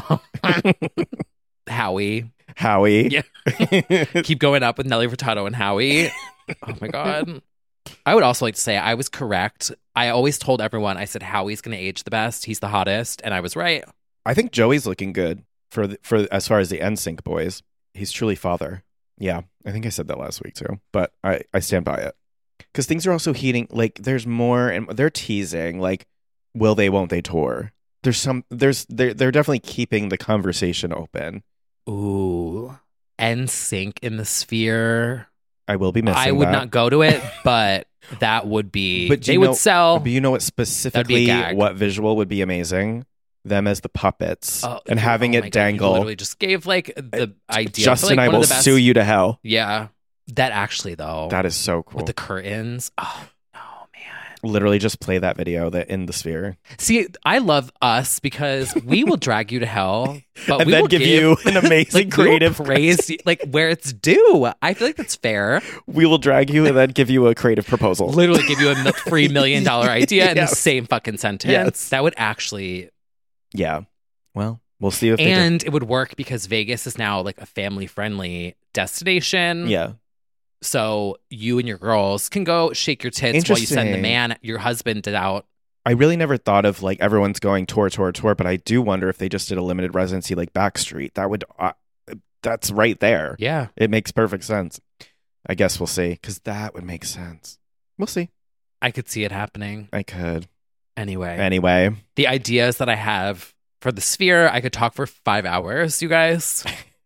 Howie. Howie? Yeah. Keep going up with Nelly Furtado and Howie. Oh my God. I would also like to say I was correct. I always told everyone, I said Howie's going to age the best. He's the hottest. And I was right. I think Joey's looking good for as far as the NSYNC boys. He's truly father. Yeah, I think I said that last week too, but I stand by it. Because things are also heating. Like, there's more, and they're teasing. Like, will they? Won't they tour? They're definitely keeping the conversation open. Ooh. NSYNC in the Sphere. I will be missing. I would that. not go to it, but that would be. But they would sell. But you know what That'd specifically? be a gag. What visual would be amazing? Them as the puppets and having oh it my God, dangle. you literally just gave like the idea. Justin, for, like, I one of will the best- sue you to hell. Yeah. That actually, though. That is so cool. With the curtains. Oh, Literally just play that video that in the Sphere. see, I love us because we will drag you to hell, but And we then will give you an amazing like, we will creative praise, like where it's due. I feel like that's fair. We will drag you and then give you a creative proposal. Literally give you a free $1 million idea in the Yes. same fucking sentence. Yes. That would actually. Yeah. Well, we'll see if they do. And it would work because Vegas is now like a family friendly destination. Yeah. So you and your girls can go shake your tits while you send the Interesting. man, your husband, out. I really never thought of like everyone's going tour, but I do wonder if they just did a limited residency like Backstreet. That would, that's right there. Yeah. It makes perfect sense. I guess we'll see, because that would make sense. We'll see. I could see it happening. I could. Anyway, the ideas that I have for the Sphere, I could talk for 5 hours, you guys.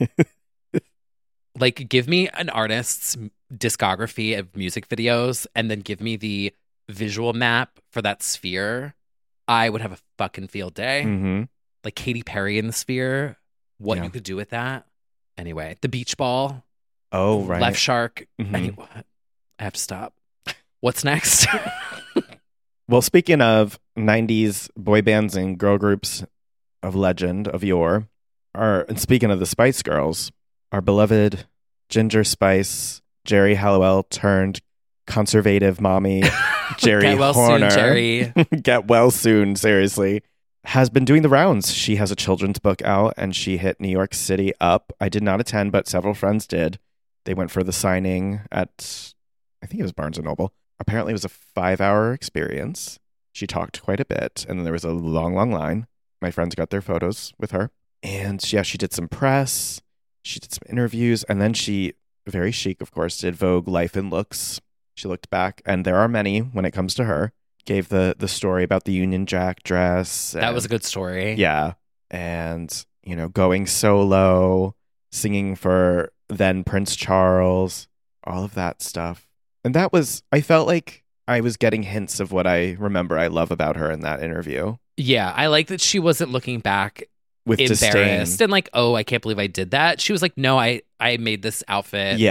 Like, give me an artist's discography of music videos and then give me the visual map for that Sphere. I would have a fucking field day. Mm-hmm. Like Katy Perry in the Sphere, what you could do with that. Anyway, the beach ball. Oh, right. Left Shark. Mhm. I have to stop. What's next? Well, speaking of 90s boy bands and girl groups of legend of yore, and speaking of the Spice Girls, our beloved Ginger Spice, Jerry Halliwell turned conservative mommy, Jerry Get well soon, Horner. Jerry. Get well soon, seriously. Has been doing the rounds. She has a children's book out and she hit New York City up. I did not attend, but several friends did. They went for the signing at, I think it was Barnes & Noble. Apparently it was a 5-hour experience. She talked quite a bit, and then there was a long, long line. My friends got their photos with her. And yeah, she did some press. She did some interviews. And then she, very chic, of course, did Vogue Life and Looks. She looked back, and there are many when it comes to her. Gave the story about the Union Jack dress. That was a good story. Yeah. And, you know, going solo, singing for then Prince Charles, all of that stuff. And that was, I felt like I was getting hints of what I remember I love about her in that interview. Yeah, I like that she wasn't looking back With embarrassed disdain. and like, oh, I can't believe I did that. She was like, no, I made this outfit. Yeah.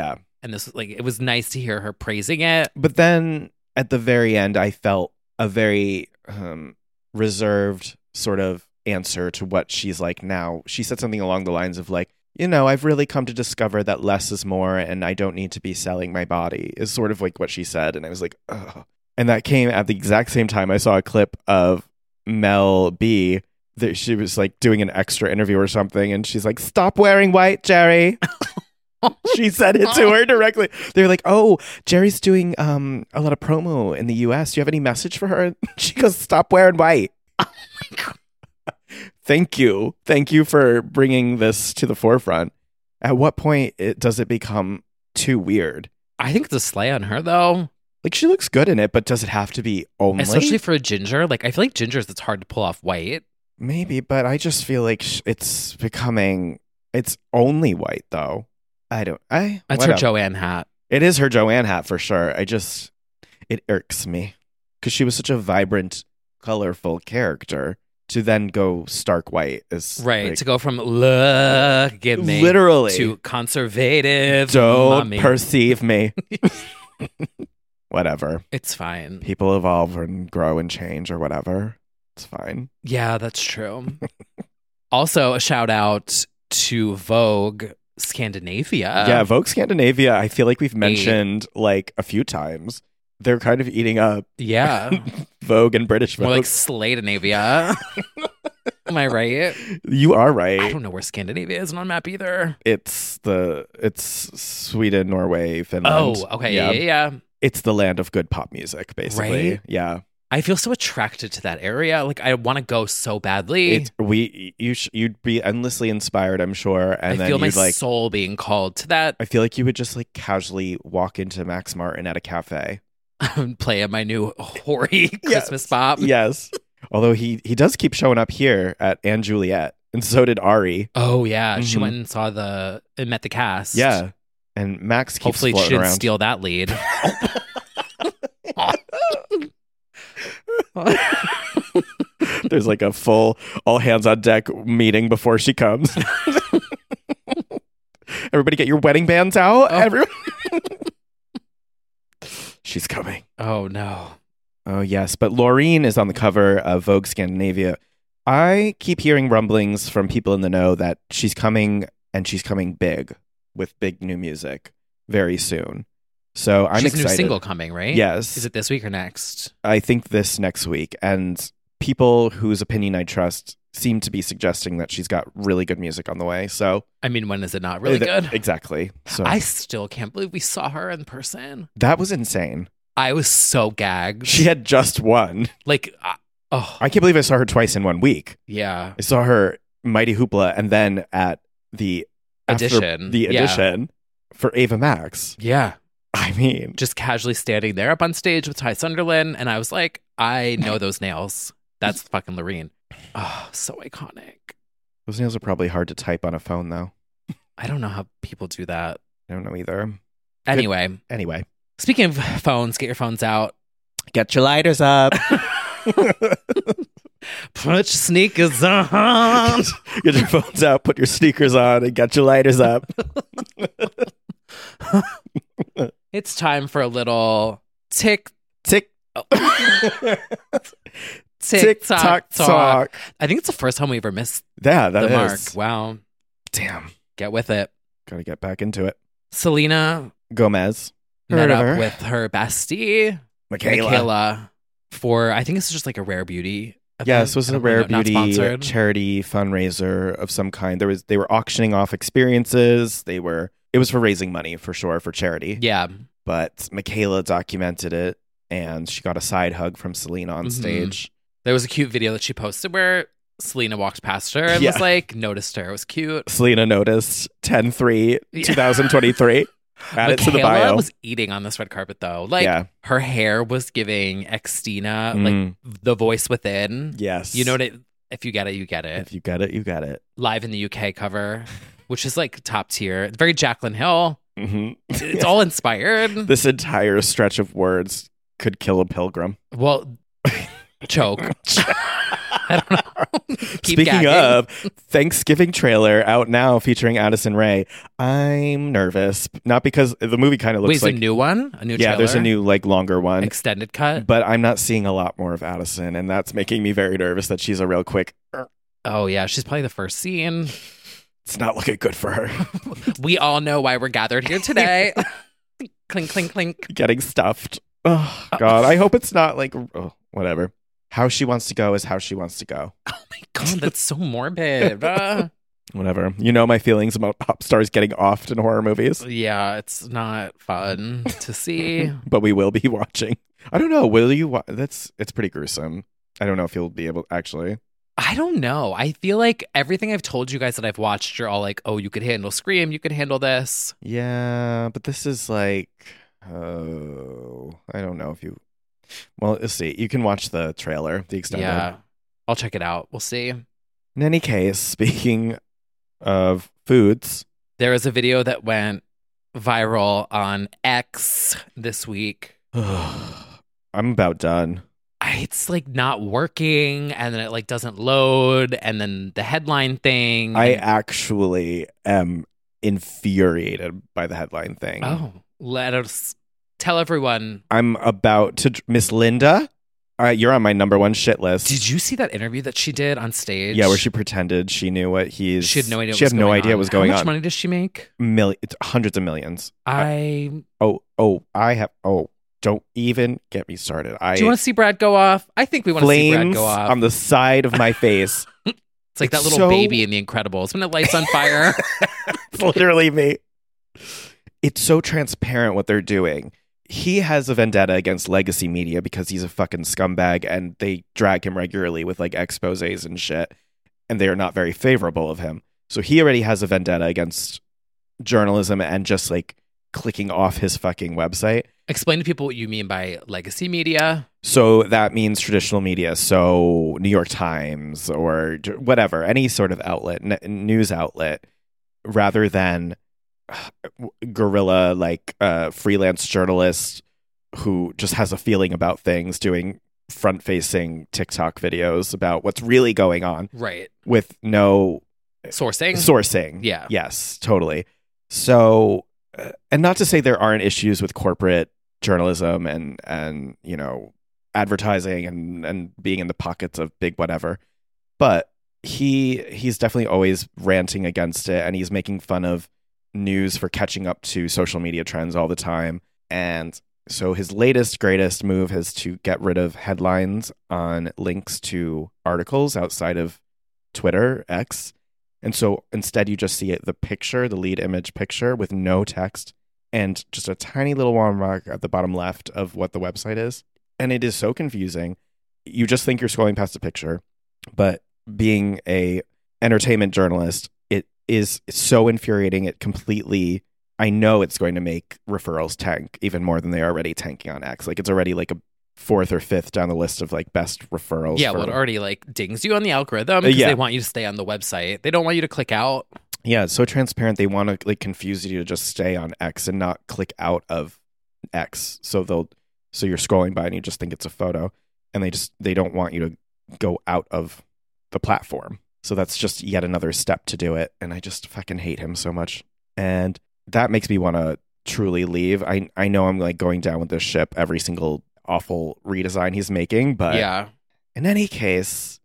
And this was like, it was nice to hear her praising it. But then at the very end, I felt a very reserved sort of answer to what she's like now. She said something along the lines of like, you know, I've really come to discover that less is more and I don't need to be selling my body, is sort of like what she said. And I was like, ugh. And that came at the exact same time I saw a clip of Mel B that she was like doing an extra interview or something. And she's like, stop wearing white, Jerry. She said it to her directly. They were like, oh, Jerry's doing a lot of promo in the US. Do you have any message for her? She goes, stop wearing white. Oh my God. Thank you. Thank you for bringing this to the forefront. At what point does it become too weird? I think it's a slay on her, though. Like, she looks good in it, but does it have to be only? Especially for a ginger. Like, I feel like gingers, it's hard to pull off white. Maybe, but I just feel like it's only white, though. That's her Joanne hat. It is her Joanne hat for sure. It irks me because she was such a vibrant, colorful character. To then go stark white is right. Like, to go from look at me literally to conservative. Don't mommy. perceive me. Whatever. It's fine. People evolve and grow and change or whatever. It's fine. Yeah, that's true. Also, a shout out to Vogue Scandinavia. Yeah, Vogue Scandinavia. I feel like we've mentioned like a few times. They're kind of eating up. Yeah. Vogue and British Vogue. More like Sladenavia. Am I right? You are right. I don't know where Scandinavia is on a map either. It's Sweden, Norway, Finland. Oh, okay. Yeah. It's the land of good pop music, basically. Right? Yeah. I feel so attracted to that area. Like, I want to go so badly. You'd be endlessly inspired, I'm sure. And I feel my soul being called to that. I feel like you would just like casually walk into Max Martin at a cafe. Play my new hoary Christmas pop. Yes. Although he does keep showing up here at Anne Juliet. And so did Ari. Oh, yeah. She went and met the cast. Yeah. And Max keeps hopefully she didn't around. Steal that lead. There's like a full all hands on deck meeting before she comes. Everybody get your wedding bands out. Oh. Everyone. She's coming. Oh, no. Oh, yes. But Laureen is on the cover of Vogue Scandinavia. I keep hearing rumblings from people in the know that she's coming, and she's coming big with big new music very soon. So I'm excited. She's a new single coming, right? Yes. Is it this week or next? I think this next week. And people whose opinion I trust seem to be suggesting that she's got really good music on the way. So I mean, when is it not really good? Exactly. So I still can't believe we saw her in person. That was insane. I was so gagged. She had just won. Like, I can't believe I saw her twice in 1 week. Yeah. I saw her Mighty Hoopla and then at the audition for Ava Max. Yeah. I mean, just casually standing there up on stage with Ty Sunderland, and I was like, I know those nails. That's fucking Laureen. Oh, so iconic. Those nails are probably hard to type on a phone, though. I don't know how people do that. I don't know either. Anyway. Speaking of phones, get your phones out. Get your lighters up. Put your sneakers on. Get your phones out, put your sneakers on, and get your lighters up. It's time for a little tick. Tick-tock talk. I think it's the first time we ever missed the mark. Is. Wow. Damn. Get with it. Gotta get back into it. Selena Gomez met up with her bestie, Michaela. For, I think it's just like a Rare Beauty event. Yeah, this was a Rare Beauty charity fundraiser of some kind. They were auctioning off experiences. It was for raising money for sure for charity. Yeah. But Michaela documented it, and she got a side hug from Selena on stage. There was a cute video that she posted where Selena walked past her and was like, noticed her. It was cute. Selena noticed 10/3/2023. Add it to the bio. Michaela was eating on this red carpet, though. Like, her hair was giving Xtina, like, the voice within. Yes. You know what? If you get it, you get it. If you get it, you get it. Live in the UK cover, which is, like, top tier. Very Jaclyn Hill. Mm-hmm. It's all inspired. This entire stretch of words could kill a pilgrim. Well, choke. I don't know. Keep Speaking gagging. of, Thanksgiving trailer out now featuring Addison Rae. I'm nervous. Not because the movie kind of looks Wait, like... a new one? A new trailer? there's a new, like, longer one. Extended cut? But I'm not seeing a lot more of Addison, and that's making me very nervous that she's a real quick... Oh, yeah. She's probably the first scene. It's not looking good for her. We all know why we're gathered here today. Clink, clink, clink. Getting stuffed. Oh, God. I hope it's not like... Oh, whatever. How she wants to go is how she wants to go. Oh, my God. That's so morbid. Whatever. You know my feelings about pop stars getting offed in horror movies. Yeah, it's not fun to see. But we will be watching. I don't know. Will you? It's pretty gruesome. I don't know if you'll be able actually. I don't know. I feel like everything I've told you guys that I've watched, you're all like, oh, you could handle Scream. You could handle this. Yeah, but this is like, oh, I don't know if you. Well, let's see. You can watch the trailer, the extended. Yeah, I'll check it out. We'll see. In any case, speaking of foods, there is a video that went viral on X this week. I'm about done. It's like not working, and then it like doesn't load, and then the headline thing. I actually am infuriated by the headline thing. Oh, let us tell everyone. I'm about to Miss Linda. You're on my number one shit list. Did you see that interview that she did on stage? Yeah, where she pretended she knew what he's. She had no idea. She had no idea what was going on. How much money does she make? It's hundreds of millions. Don't even get me started. Do you want to see Brad go off? I think we want to see Brad go off. On the side of my face. It's like that little baby in The Incredibles when it lights on fire. It's literally me. It's so transparent what they're doing. He has a vendetta against legacy media because he's a fucking scumbag and they drag him regularly with like exposés and shit. And they are not very favorable of him. So he already has a vendetta against journalism and just like clicking off his fucking website. Explain to people what you mean by legacy media. So that means traditional media. So New York Times or whatever, any sort of outlet, news outlet, rather than guerrilla, like freelance journalist who just has a feeling about things doing front-facing TikTok videos about what's really going on. Right. With no sourcing. Yeah. Yes, totally. So, and not to say there aren't issues with corporate journalism and you know, advertising and being in the pockets of big whatever, but he's definitely always ranting against it, and he's making fun of news for catching up to social media trends all the time. And so his latest greatest move is to get rid of headlines on links to articles outside of Twitter, X. And so instead you just see it, the picture, the lead image picture with no text and just a tiny little watermark at the bottom left of what the website is. And it is so confusing. You just think you're scrolling past a picture, but being a entertainment journalist, it is so infuriating. It completely, I know it's going to make referrals tank even more than they are already tanking on X. Like it's already like a fourth or fifth down the list of like best referrals. Yeah, well, it already like dings you on the algorithm because they want you to stay on the website. They don't want you to click out. Yeah, it's so transparent. They want to like confuse you to just stay on X and not click out of X. So you're scrolling by and you just think it's a photo, and they don't want you to go out of the platform. So that's just yet another step to do it. And I just fucking hate him so much. And that makes me want to truly leave. I know I'm like going down with this ship every single awful redesign he's making, but yeah. In any case,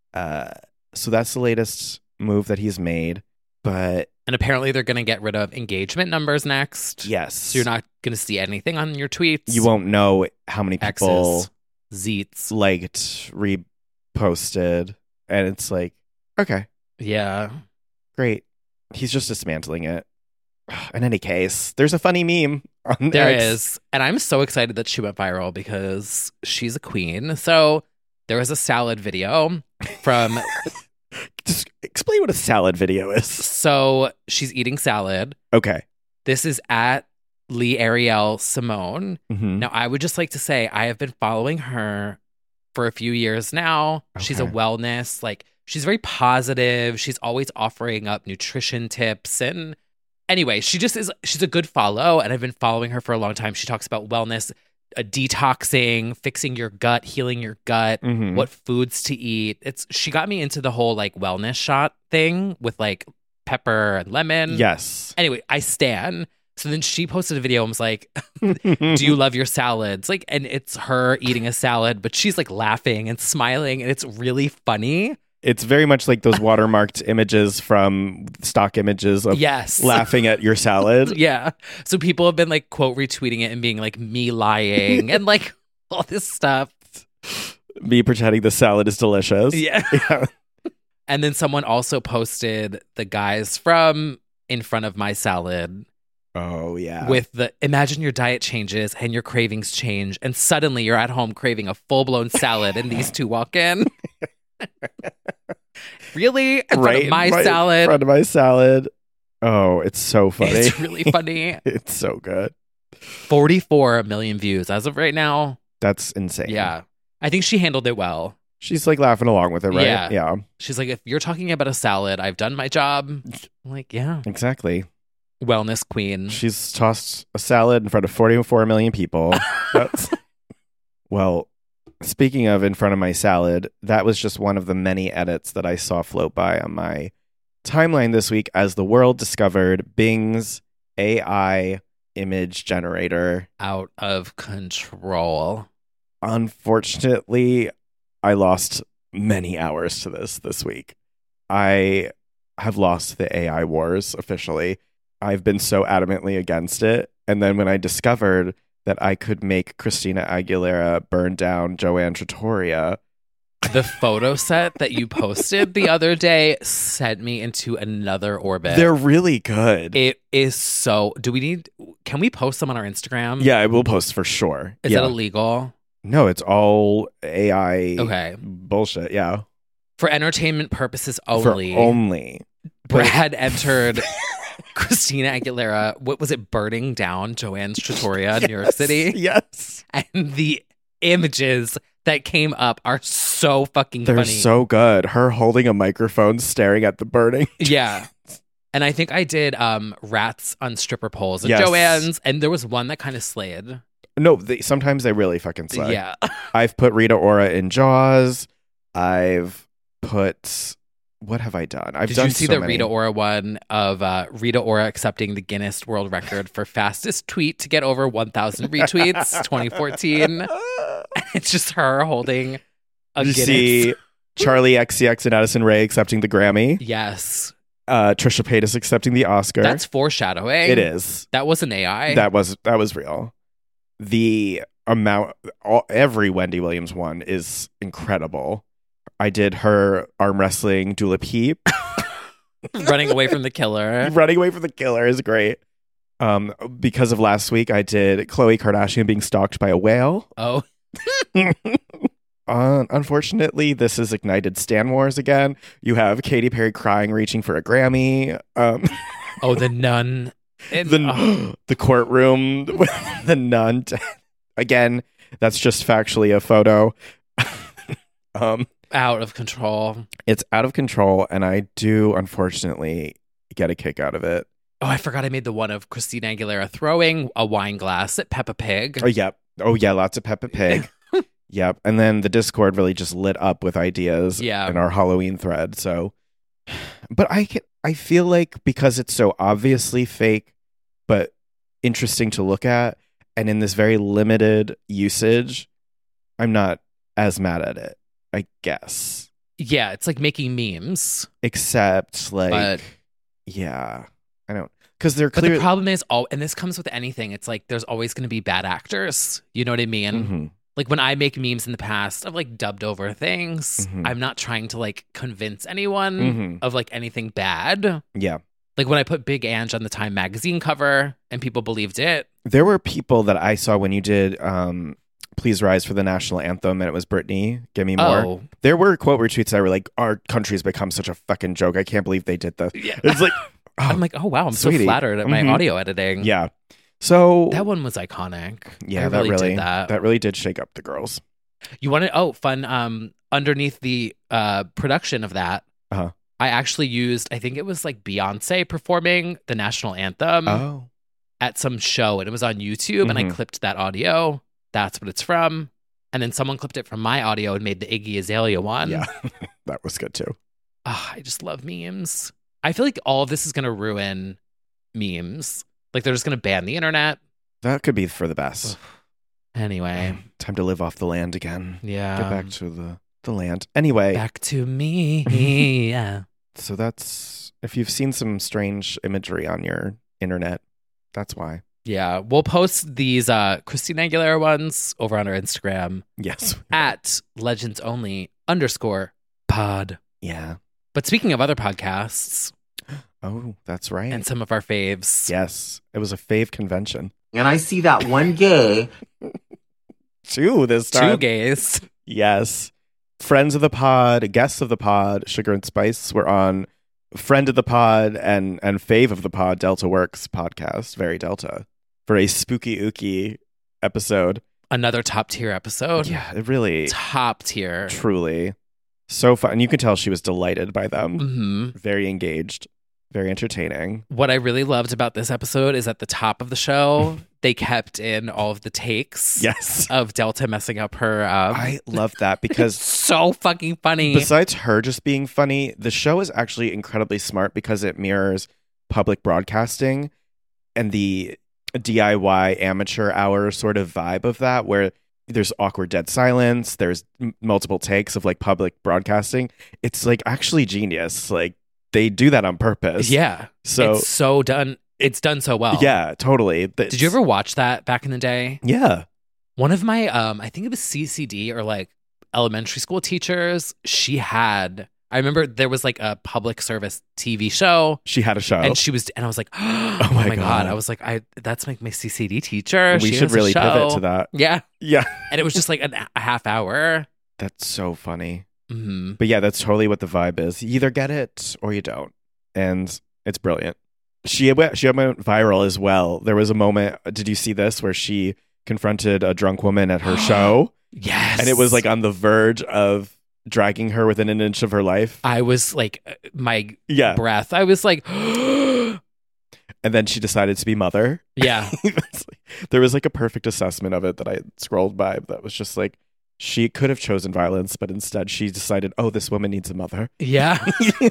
so that's the latest move that he's made. And apparently they're going to get rid of engagement numbers next. Yes. So you're not going to see anything on your tweets. You won't know how many people Zeets liked, reposted, and it's like, okay. Yeah. Great. He's just dismantling it. In any case, there's a funny meme on There X. is. And I'm so excited that she went viral because she's a queen. So there was a salad video from... Just explain what a salad video is. So she's eating salad. Okay. This is at Lee Ariel Simone. Mm-hmm. Now, I would just like to say I have been following her for a few years now. Okay. She's a wellness, like she's very positive. She's always offering up nutrition tips. And anyway, she's a good follow. And I've been following her for a long time. She talks about wellness. detoxing, fixing your gut, healing your gut, Mhm. what foods to eat. She got me into the whole like wellness shot thing with like pepper and lemon. Yes. Anyway, I stan. So then she posted a video and was like, do you love your salads? Like, and it's her eating a salad, but she's like laughing and smiling, and it's really funny. It's very much like those watermarked images from stock images of Yes. laughing at your salad. Yeah. So people have been like quote retweeting it and being like me lying and like all this stuff. Me pretending the salad is delicious. Yeah. Yeah. And then someone also posted the guys from In Front of My Salad Oh, yeah. with the imagine your diet changes and your cravings change, and suddenly you're at home craving a full blown salad, and these two walk in. Really? In front of my salad? In front of my salad. Oh, it's so funny. It's really funny. It's so good. 44 million views as of right now. That's insane. Yeah. I think she handled it well. She's like laughing along with it, right? Yeah. Yeah. She's like, if you're talking about a salad, I've done my job. I'm like, yeah. Exactly. Wellness queen. She's tossed a salad in front of 44 million people. That's well, speaking of in front of my salad, that was just one of the many edits that I saw float by on my timeline this week as the world discovered Bing's AI image generator. Out of control. Unfortunately, I lost many hours to this week. I have lost the AI wars officially. I've been so adamantly against it. And then when I discovered that I could make Christina Aguilera burn down Joanne Trattoria. The photo set that you posted the other day sent me into another orbit. They're really good. It is so... Can we post them on our Instagram? Yeah, I will post for sure. Is that illegal? No, it's all AI Okay. bullshit. Yeah. For entertainment purposes For only. only. Brad entered Christina Aguilera. What was it? Burning down Joanne's Trattoria in New York City? Yes. And the images that came up are so fucking They're funny. so good. Her holding a microphone staring at the burning. Yeah. And I think I did rats on stripper poles at Yes. Joanne's, and there was one that kind of slayed. No, sometimes they really fucking slay. Yeah. I've put Rita Ora in Jaws. I've put... What have I done? I've Did done you see so the many. Rita Ora one of Rita Ora accepting the Guinness World Record for fastest tweet to get over 1,000 retweets, 2014? It's just her holding a Did you Guinness. see Charlie XCX and Addison Rae accepting the Grammy? Yes. Trisha Paytas accepting the Oscar. That's foreshadowing. It is. That wasn't AI. That was real. The amount, every Wendy Williams one is incredible. I did her arm wrestling Dula Peep. Running away from the killer. Running away from the killer is great. Because of last week, I did Khloe Kardashian being stalked by a whale. Oh. Unfortunately, this has ignited Stan Wars again. You have Katy Perry crying, reaching for a Grammy. Oh, the nun. The courtroom with the nun. Again, that's just factually a photo. Out of control. It's out of control, and I do, unfortunately, get a kick out of it. Oh, I forgot I made the one of Christina Aguilera throwing a wine glass at Peppa Pig. Oh, yep. Oh, yeah, lots of Peppa Pig. Yep. And then the Discord really just lit up with ideas in our Halloween thread. So, but I feel like because it's so obviously fake, but interesting to look at, and in this very limited usage, I'm not as mad at it, I guess. Yeah, it's like making memes. Except, like, yeah, I don't, because they're clear. But the problem is, and this comes with anything, it's like there's always going to be bad actors. You know what I mean? Mm-hmm. Like when I make memes in the past, I've like dubbed over things. I'm not trying to like convince anyone of like anything bad. Yeah. Like when I put Big Ange on the Time magazine cover and people believed it. There were people that I saw when you did Please Rise for the National Anthem and it was Britney, Give Me More. Oh. There were quote retweets that were like, our country's become such a fucking joke. I can't believe they did this. Yeah. It's like, I'm like, oh wow, I'm sweetie. so flattered at my audio editing. Yeah. So that one was iconic. Yeah, I that really did that. That really did shake up the girls. You want to? Fun. Underneath the production of that, I actually used. I think it was like Beyonce performing the national anthem at some show, and it was on YouTube, and I clipped that audio. That's what it's from. And then someone clipped it from my audio and made the Iggy Azalea one. Yeah, that was good too. Oh, I just love memes. I feel like all of this is going to ruin memes. Like they're just going to ban the internet. That could be for the best. Anyway. Time to live off the land again. Yeah. Get back to the land. Anyway. Back to me. Yeah. So that's, if you've seen some strange imagery on your internet, that's why. Yeah. We'll post these Christina Aguilera ones over on our Instagram. Yes. At legendsonly_pod. Yeah. But speaking of other podcasts. Oh, that's right. And some of our faves. Yes. It was a fave convention. And I see that one gay. Two this time. Two gays. Yes. Friends of the pod, guests of the pod, Sugar and Spice were on friend of the pod and fave of the pod, Delta Works podcast, Very Delta, for a spooky ooky episode. Another top tier episode. Yeah, it really. Top tier. Truly. So fun. And you can tell she was delighted by them. Mm-hmm. Very engaged. Very entertaining. What I really loved about this episode is at the top of the show, they kept in all of the takes of Delta messing up her. I love that because so fucking funny. Besides her just being funny, the show is actually incredibly smart because it mirrors public broadcasting and the DIY amateur hour sort of vibe of that, where there's awkward dead silence, there's multiple takes of like public broadcasting. It's like actually genius. Like, they do that on purpose. Yeah. So it's so done. It's done so well. Yeah, totally. Did you ever watch that back in the day? Yeah. One of my, I think it was CCD or like elementary school teachers, I remember there was like a public service TV show. She had a show. And I was like, oh my God. I was like, that's like my CCD teacher. We should really pivot to that. Yeah. Yeah. And it was just like a half hour. That's so funny. Mm-hmm. But yeah, that's totally what the vibe is. You either get it or you don't. And it's brilliant. She went viral as well. There was a moment, did you see this, where she confronted a drunk woman at her show? Yes. And it was like on the verge of dragging her within an inch of her life. I was like, my breath. I was like, and then she decided to be mother. Yeah. There was like a perfect assessment of it that I scrolled by that was just like, she could have chosen violence, but instead she decided, oh, this woman needs a mother. Yeah.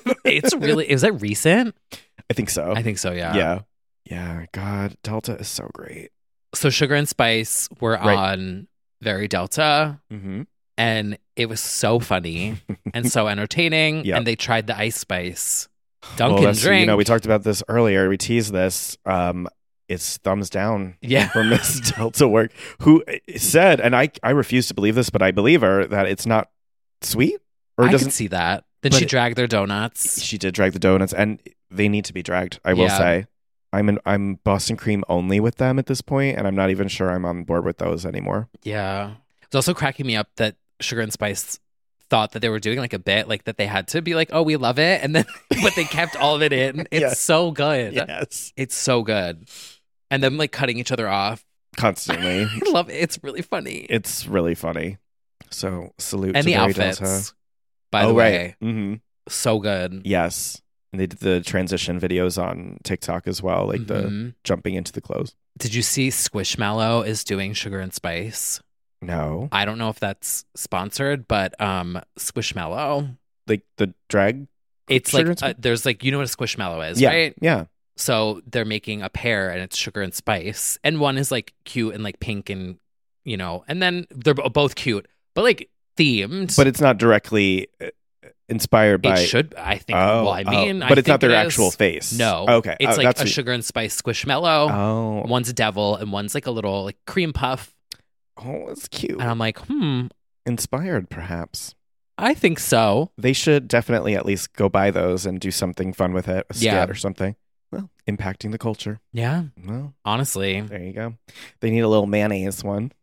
Is that recent? I think so. Yeah. Yeah. Yeah. God, Delta is so great. So Sugar and Spice were on Very Delta. Mm-hmm. And it was so funny and so entertaining. Yep. And they tried the Ice Spice Dunkin' drink. You know, we talked about this earlier. We teased this. It's thumbs down for Miss Delta Work, who said, and I refuse to believe this, but I believe her, that it's not sweet. Or I can see that. Then she dragged their donuts. She did drag the donuts, and they need to be dragged, I will say. I'm Boston cream only with them at this point, and I'm not even sure I'm on board with those anymore. Yeah. It's also cracking me up that Sugar and Spice thought that they were doing like a bit, like that they had to be like, oh, we love it. And then, but they kept all of it in. It's so good. Yes. It's so good. And them like cutting each other off constantly. I love it. It's really funny. It's really funny. So salute and to the Very outfits, Delta. by the way. Mm-hmm. So good. Yes. And they did the transition videos on TikTok as well, like the jumping into the clothes. Did you see Squishmallow is doing Sugar and Spice? No. I don't know if that's sponsored, but Squishmallow. Like the drag? It's Sugar like, there's like, you know what a Squishmallow is, right? Yeah. So they're making a pair and it's Sugar and Spice. And one is like cute and like pink and, you know, and then they're both cute, but like themed. But it's not directly inspired by. It should, I think. Well, I mean, but it's not their actual face. No. Okay. It's like a Sugar and Spice Squishmallow. Oh. One's a devil and one's like a little like cream puff. Oh, that's cute. And I'm like, Inspired, perhaps. I think so. They should definitely at least go buy those and do something fun with it, a skit or something. Well, impacting the culture. Yeah. Well, honestly. There you go. They need a little mayonnaise one.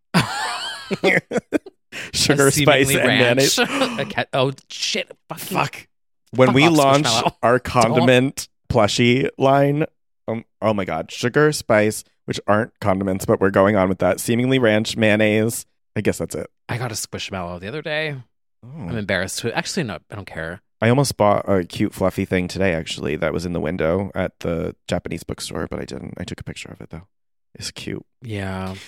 Sugar, spice, and mayonnaise. Oh, shit. Fuck. When we launch our condiment plushie line, oh my God. Sugar, spice, which aren't condiments, but we're going on with that. Seemingly ranch, mayonnaise. I guess that's it. I got a Squishmallow the other day. Oh. I'm embarrassed to. Actually, no, I don't care. I almost bought a cute fluffy thing today, actually, that was in the window at the Japanese bookstore, but I didn't. I took a picture of it, though. It's cute. Yeah.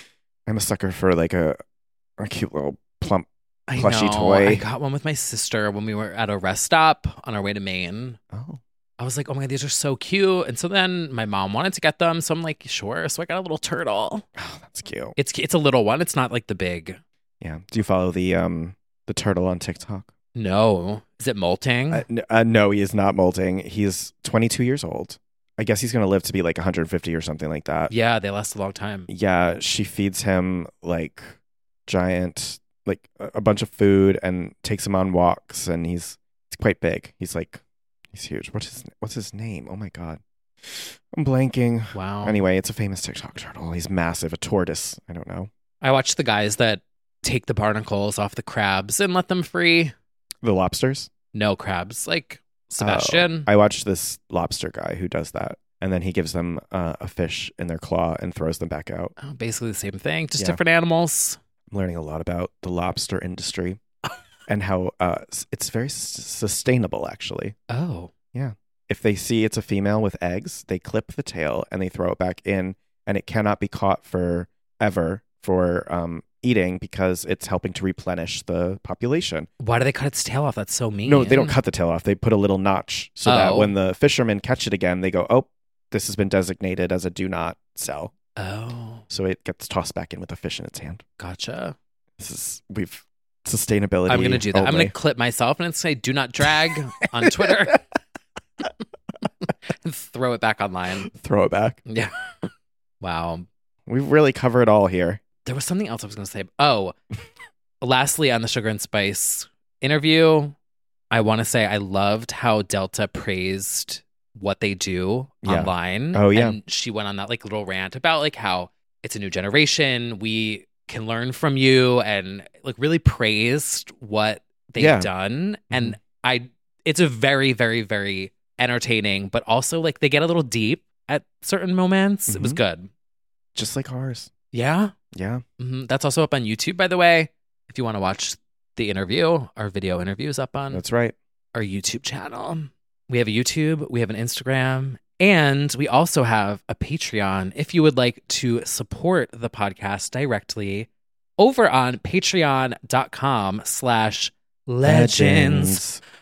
I'm a sucker for like a cute little plump I plushy know. toy. I got one with my sister when we were at a rest stop on our way to Maine. Oh. I was like, oh my God, these are so cute. And so then my mom wanted to get them. So I'm like, sure. So I got a little turtle. Oh, that's cute. It's a little one. It's not like the big. Yeah. Do you follow the turtle on TikTok? No. Is it molting? No, he is not molting. He's 22 years old. I guess he's going to live to be like 150 or something like that. Yeah, they last a long time. Yeah, she feeds him like giant, like a bunch of food and takes him on walks. And he's quite big. He's huge. What's his name? Oh my God. I'm blanking. Wow. Anyway, it's a famous TikTok turtle. He's massive. A tortoise. I don't know. I watch the guys that take the barnacles off the crabs and let them free. The lobsters? No crabs, like Sebastian. I watched this lobster guy who does that. And then he gives them a fish in their claw and throws them back out. Oh, basically the same thing, just Yeah. different animals. I'm learning a lot about the lobster industry and how it's very sustainable, actually. Oh. Yeah. If they see it's a female with eggs, they clip the tail and they throw it back in, and it cannot be caught forever for eating because it's helping to replenish the population. Why do they cut its tail off? That's so mean. No, they don't cut the tail off. They put a little notch so that Oh. when the fishermen catch it again, they go, oh, this has been designated as a do not sell. Oh. So it gets tossed back in with a fish in its hand. Gotcha. We've sustainability. I'm going to do that. I'm only. going to clip myself and say, do not drag on Twitter. And throw it back online. Throw it back. Yeah. Wow. We've really covered all here. There was something else I was going to say. Oh, lastly, on the Sugar and Spice interview, I want to say I loved how Delta praised what they do online. Oh, yeah. And she went on that like little rant about like how it's a new generation. We can learn from you, and like really praised what they've Yeah. done. And it's a very, very, very entertaining, but also like they get a little deep at certain moments. It was good. Just like ours. Yeah. Yeah. That's also up on YouTube, by the way. If you want to watch the interview, our video interview is up on That's right. our YouTube channel. We have a YouTube, we have an Instagram, and we also have a Patreon. If you would like to support the podcast directly over on patreon.com/legends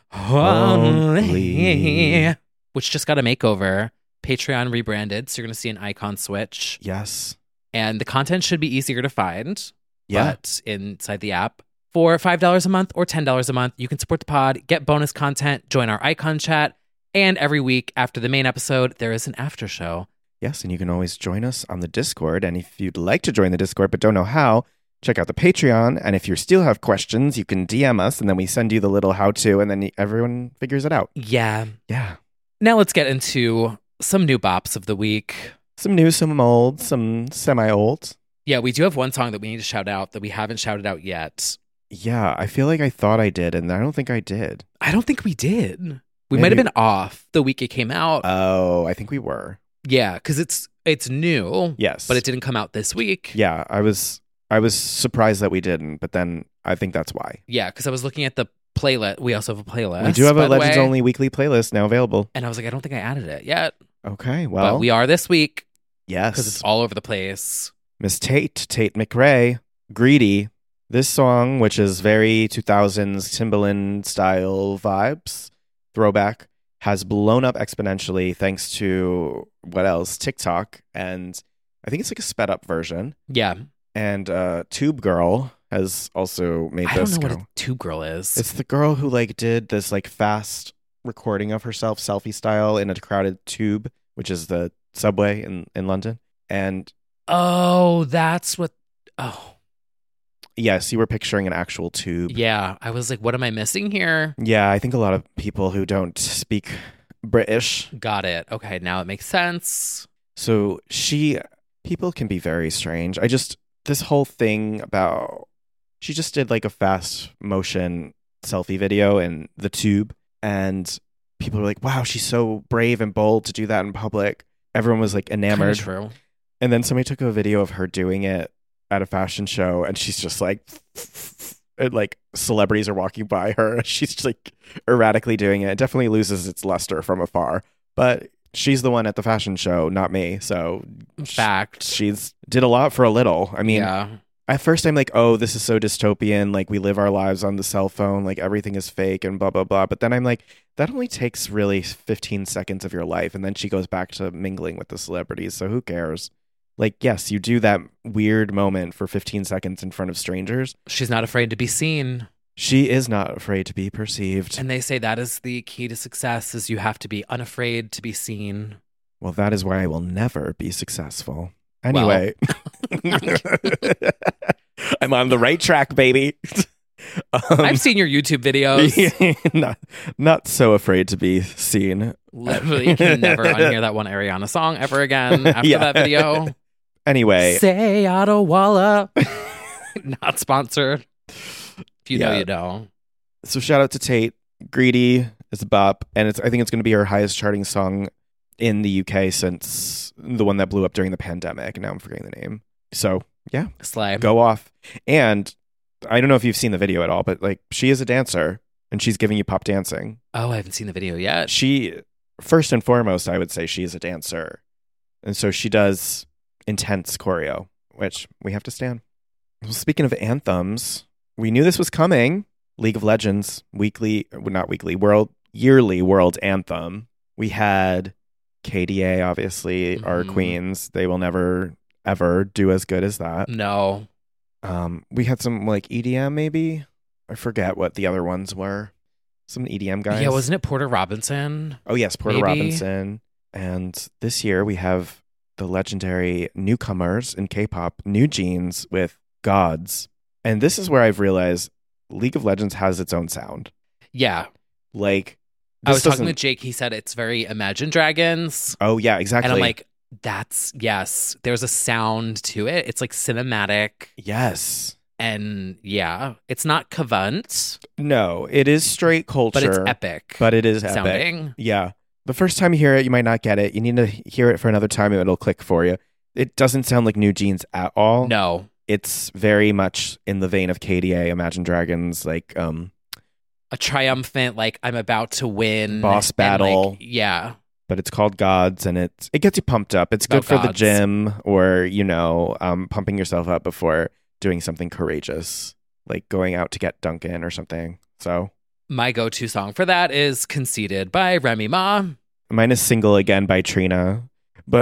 only, which just got a makeover. Patreon rebranded, so you're going to see an icon switch. Yes. And the content should be easier to find. Yeah. But inside the app, for $5 a month or $10 a month, you can support the pod, get bonus content, join our icon chat, and every week after the main episode, there is an after show. Yes, and you can always join us on the Discord. And if you'd like to join the Discord but don't know how, check out the Patreon. And if you still have questions, you can DM us, and then we send you the little how-to, and then everyone figures it out. Yeah. Yeah. Now let's get into some new bops of the week. Some new, some old, some semi-old. Yeah, we do have one song that we need to shout out that we haven't shouted out yet. Yeah, I feel like I thought I did, and I don't think I did. I don't think we did. We Maybe- might have been off the week it came out. Oh, I think we were. Yeah, because it's new. Yes. But it didn't come out this week. Yeah, I was surprised that we didn't, but then I think that's why. Yeah, because I was looking at the playlist. We also have a playlist. We do have by a the Legends way. Only weekly playlist now available. And I was like, I don't think I added it yet. Okay, well. But we are this week Yes. because it's all over the place. Miss Tate McRae, Greedy. This song, which is very 2000s Timbaland style vibes, throwback, has blown up exponentially thanks to, what else? TikTok. And I think it's like a sped up version. Yeah. And Tube Girl has also made I this don't know go. what a tube girl is. It's the girl who like did this like fast recording of herself, selfie style, in a crowded tube, which is the subway in London. And oh, that's what. Oh, yes, you were picturing an actual tube. yeah. I was like, what am I missing here? Yeah, I think a lot of people who don't speak British. Got it. Okay, now it makes sense. So people can be very strange. This whole thing about, she just did like a fast motion selfie video in the tube, and people were like, wow, she's so brave and bold to do that in public. Everyone was like enamored. Kinda true. And then somebody took a video of her doing it at a fashion show, and she's just like, and like celebrities are walking by her. She's just like erratically doing it. It definitely loses its luster from afar. But She's the one at the fashion show, not me. So Fact. She's did a lot for a little. I mean, Yeah. at first I'm like, oh, this is so dystopian. Like, we live our lives on the cell phone. Like, everything is fake and blah, blah, blah. But then I'm like, that only takes really 15 seconds of your life. And then she goes back to mingling with the celebrities. So who cares? Like, yes, you do that weird moment for 15 seconds in front of strangers. She's not afraid to be seen. She is not afraid to be perceived. And they say that is the key to success, is you have to be unafraid to be seen. Well, that is why I will never be successful. Anyway, I'm on the right track, baby. I've seen your YouTube videos. Not so afraid to be seen. Literally, you can never unhear that one Ariana song ever again after that video. Anyway. Say Adewale. Not sponsored. If you know, you know. So shout out to Tate. Greedy is a bop. And I think it's going to be her highest charting song in the UK since the one that blew up during the pandemic. Now I'm forgetting the name. So yeah. Slay. Go off. And I don't know if you've seen the video at all, but like, she is a dancer and she's giving you pop dancing. Oh, I haven't seen the video yet. She, first and foremost, I would say she is a dancer. And so she does intense choreo, which we have to stand. Well, speaking of anthems, we knew this was coming. League of Legends yearly world anthem. We had KDA, obviously, our queens. They will never, ever do as good as that. No. We had some like EDM, maybe. I forget what the other ones were. Some EDM guys. Yeah, wasn't it Porter Robinson? Oh, yes, Porter maybe? Robinson. And this year we have the legendary newcomers in K-pop, New Jeans with Gods. And this is where I've realized League of Legends has its own sound. Yeah. Like, I was talking with Jake. He said it's very Imagine Dragons. Oh, yeah, exactly. And I'm like, yes, there's a sound to it. It's like cinematic. Yes. And yeah, it's not Kavant. No, it is straight culture. But it's epic. But it is sounding. Epic. Yeah. The first time you hear it, you might not get it. You need to hear it for another time and it'll click for you. It doesn't sound like New Jeans at all. No. It's very much in the vein of KDA, Imagine Dragons, like a triumphant, like I'm about to win boss battle. Like, yeah. But it's called Gods and it gets you pumped up. It's good for the gym or, pumping yourself up before doing something courageous, like going out to get Dunkin' or something. So my go-to song for that is Conceited by Remy Ma. Mine is Single Again by Trina. But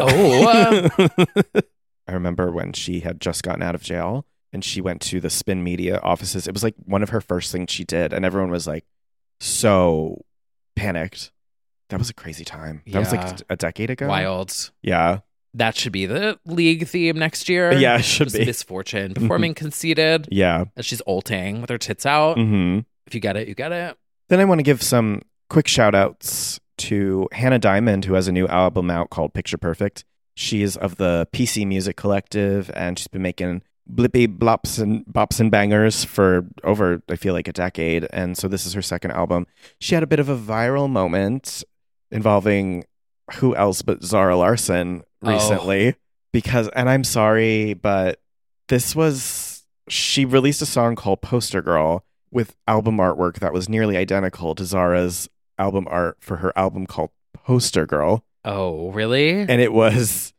I remember when she had just gotten out of jail and she went to the Spin Media offices. It was like one of her first things she did. And everyone was like so panicked. That was a crazy time. That was like a decade ago. Wild. Yeah. That should be the league theme next year. Yeah, it should just be. Misfortune performing Conceited. Yeah. As she's ulting with her tits out. Mm-hmm. If you get it, you get it. Then I want to give some quick shout outs to Hannah Diamond, who has a new album out called Picture Perfect. She is of the PC Music Collective, and she's been making blippy blops and bops and bangers for over, I feel like, a decade. And so this is her second album. She had a bit of a viral moment involving who else but Zara Larsson recently. Because, and I'm sorry, but she released a song called Poster Girl with album artwork that was nearly identical to Zara's album art for her album called Poster Girl. Oh, really? And it was...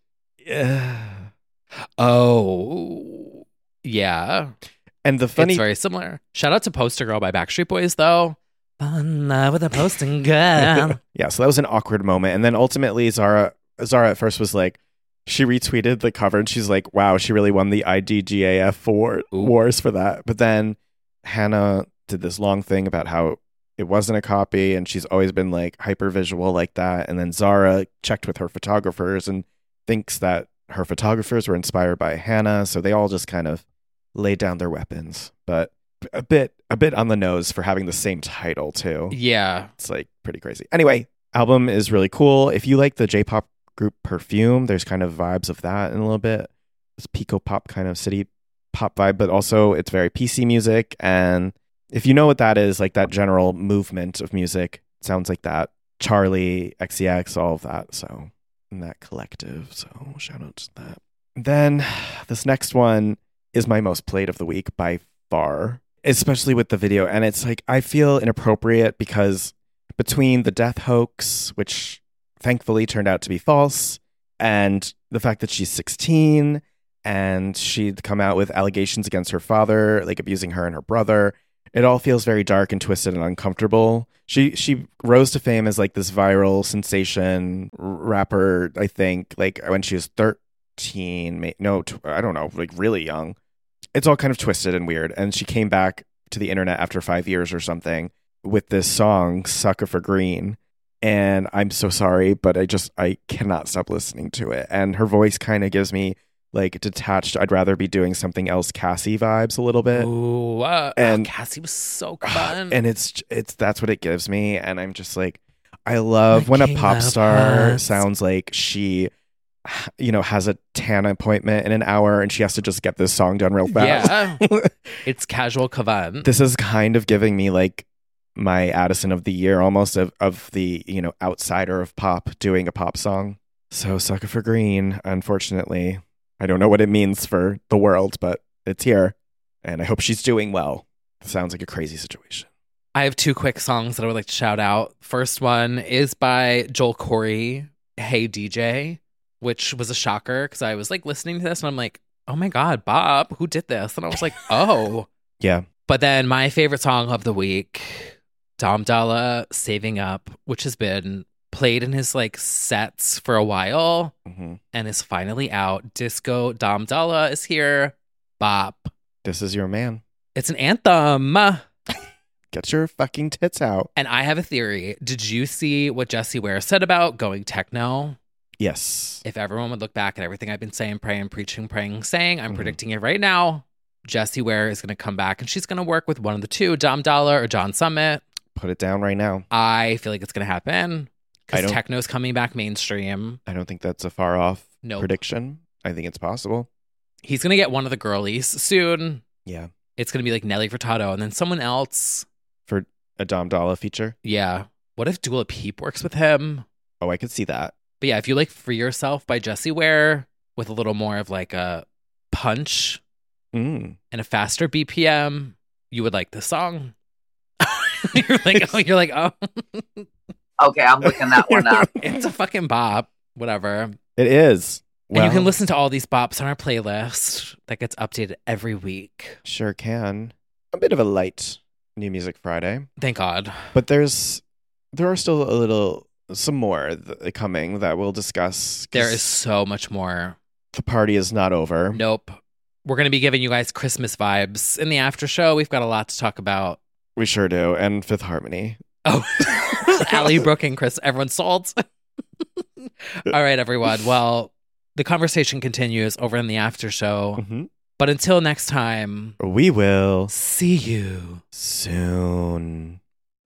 Oh, yeah. And the funny... It's very similar. Shout out to Poster Girl by Backstreet Boys, though. In love with a posting girl. Yeah, so that was an awkward moment. And then ultimately, Zara at first was like, she retweeted the cover and she's like, wow, she really won the IDGAF wars for that. But then Hannah did this long thing about how it wasn't a copy and she's always been like hyper visual like that. And then Zara checked with her photographers and thinks that her photographers were inspired by Hannah. So they all just kind of laid down their weapons. But a bit on the nose for having the same title too. Yeah. It's like pretty crazy. Anyway, album is really cool. If you like the J-pop group Perfume, there's kind of vibes of that in a little bit. It's Pico pop kind of city pop vibe, but also it's very PC music. And if you know what that is, like that general movement of music, it sounds like that. Charlie, XCX, all of that. So in that collective. So shout out to that. Then this next one is my most played of the week by far, especially with the video. And it's like, I feel inappropriate because between the death hoax, which thankfully turned out to be false. And the fact that she's 16 and she'd come out with allegations against her father, like abusing her and her brother. It all feels very dark and twisted and uncomfortable. She rose to fame as like this viral sensation rapper, I think, like when she was 13. I don't know, like really young. It's all kind of twisted and weird. And she came back to the internet after 5 years or something with this song, Sucker for Green. And I'm so sorry, but I cannot stop listening to it. And her voice kind of gives me like detached, I'd rather be doing something else Cassie vibes a little bit. Ooh, and Cassie was so fun. And it's that's what it gives me. And I'm just like, I love when a pop star sounds like she, has a tan appointment in an hour and she has to just get this song done real fast. Yeah. It's casual kavan. This is kind of giving me like my Addison of the year almost of the, outsider of pop doing a pop song. So Sucker for Green, unfortunately. I don't know what it means for the world, but it's here. And I hope she's doing well. Sounds like a crazy situation. I have 2 quick songs that I would like to shout out. First one is by Joel Corey, Hey DJ, which was a shocker because I was like listening to this and I'm like, oh my God, Bob, who did this? And I was like, oh. Yeah. But then my favorite song of the week, Dom Dalla, Saving Up, which has been played in his like sets for a while and is finally out. Disco Dom Dalla is here. Bop. This is your man. It's an anthem. Get your fucking tits out. And I have a theory. Did you see what Jessie Ware said about going techno? Yes. If everyone would look back at everything I've been saying, praying, preaching, praying, saying, I'm predicting it right now. Jessie Ware is going to come back and she's going to work with one of the two, Dom Dalla or John Summit. Put it down right now. I feel like it's going to happen. Because techno's coming back mainstream. I don't think that's a far off Nope. prediction. I think it's possible. He's going to get one of the girlies soon. Yeah. It's going to be like Nelly Furtado and then someone else. For a Dom Dalla feature? Yeah. What if Dua Peep works with him? Oh, I could see that. But yeah, if you like Free Yourself by Jessie Ware with a little more of like a punch and a faster BPM, you would like this song. You're like, oh. Okay, I'm looking that one up. It's a fucking bop. Whatever. It is. And you can listen to all these bops on our playlist that gets updated every week. Sure can. A bit of a light New Music Friday. Thank God. But there are still some more coming that we'll discuss. There is so much more. The party is not over. Nope. We're going to be giving you guys Christmas vibes in the after show. We've got a lot to talk about. We sure do. And Fifth Harmony. Oh, Allie Brooke and Chris, everyone's sold. All right, everyone. Well, the conversation continues over in the after show. Mm-hmm. But until next time, we will see you soon.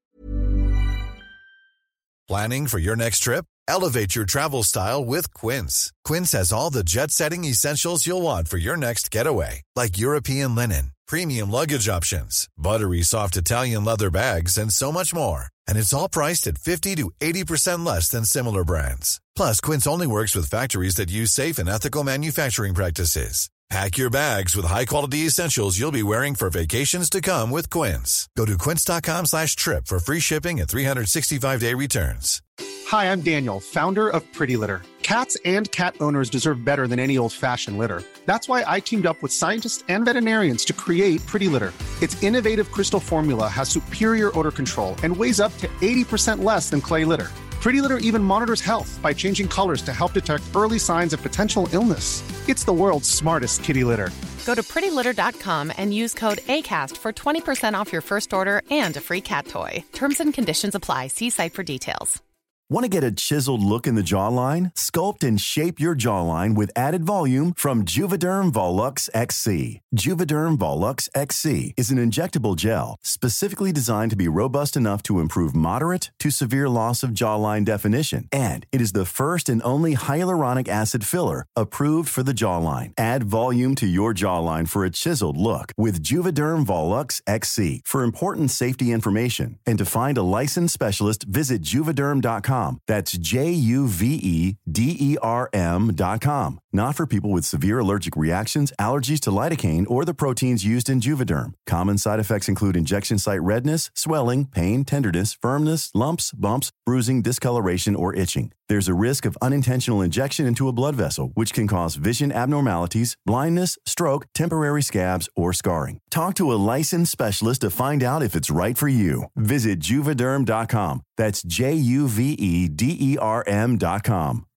Planning for your next trip? Elevate your travel style with Quince. Quince has all the jet-setting essentials you'll want for your next getaway, like European linen, premium luggage options, buttery soft Italian leather bags, and so much more. And it's all priced at 50 to 80% less than similar brands. Plus, Quince only works with factories that use safe and ethical manufacturing practices. Pack your bags with high-quality essentials you'll be wearing for vacations to come with Quince. Go to quince.com/trip for free shipping and 365-day returns. Hi, I'm Daniel, founder of Pretty Litter. Cats and cat owners deserve better than any old-fashioned litter. That's why I teamed up with scientists and veterinarians to create Pretty Litter. Its innovative crystal formula has superior odor control and weighs up to 80% less than clay litter. Pretty Litter even monitors health by changing colors to help detect early signs of potential illness. It's the world's smartest kitty litter. Go to prettylitter.com and use code ACAST for 20% off your first order and a free cat toy. Terms and conditions apply. See site for details. Want to get a chiseled look in the jawline? Sculpt and shape your jawline with added volume from Juvederm Volux XC. Juvederm Volux XC is an injectable gel specifically designed to be robust enough to improve moderate to severe loss of jawline definition. And it is the first and only hyaluronic acid filler approved for the jawline. Add volume to your jawline for a chiseled look with Juvederm Volux XC. For important safety information and to find a licensed specialist, visit Juvederm.com. That's Juvederm.com. Not for people with severe allergic reactions, allergies to lidocaine, or the proteins used in Juvederm. Common side effects include injection site redness, swelling, pain, tenderness, firmness, lumps, bumps, bruising, discoloration, or itching. There's a risk of unintentional injection into a blood vessel, which can cause vision abnormalities, blindness, stroke, temporary scabs, or scarring. Talk to a licensed specialist to find out if it's right for you. Visit Juvederm.com. That's JUVEDERM.com.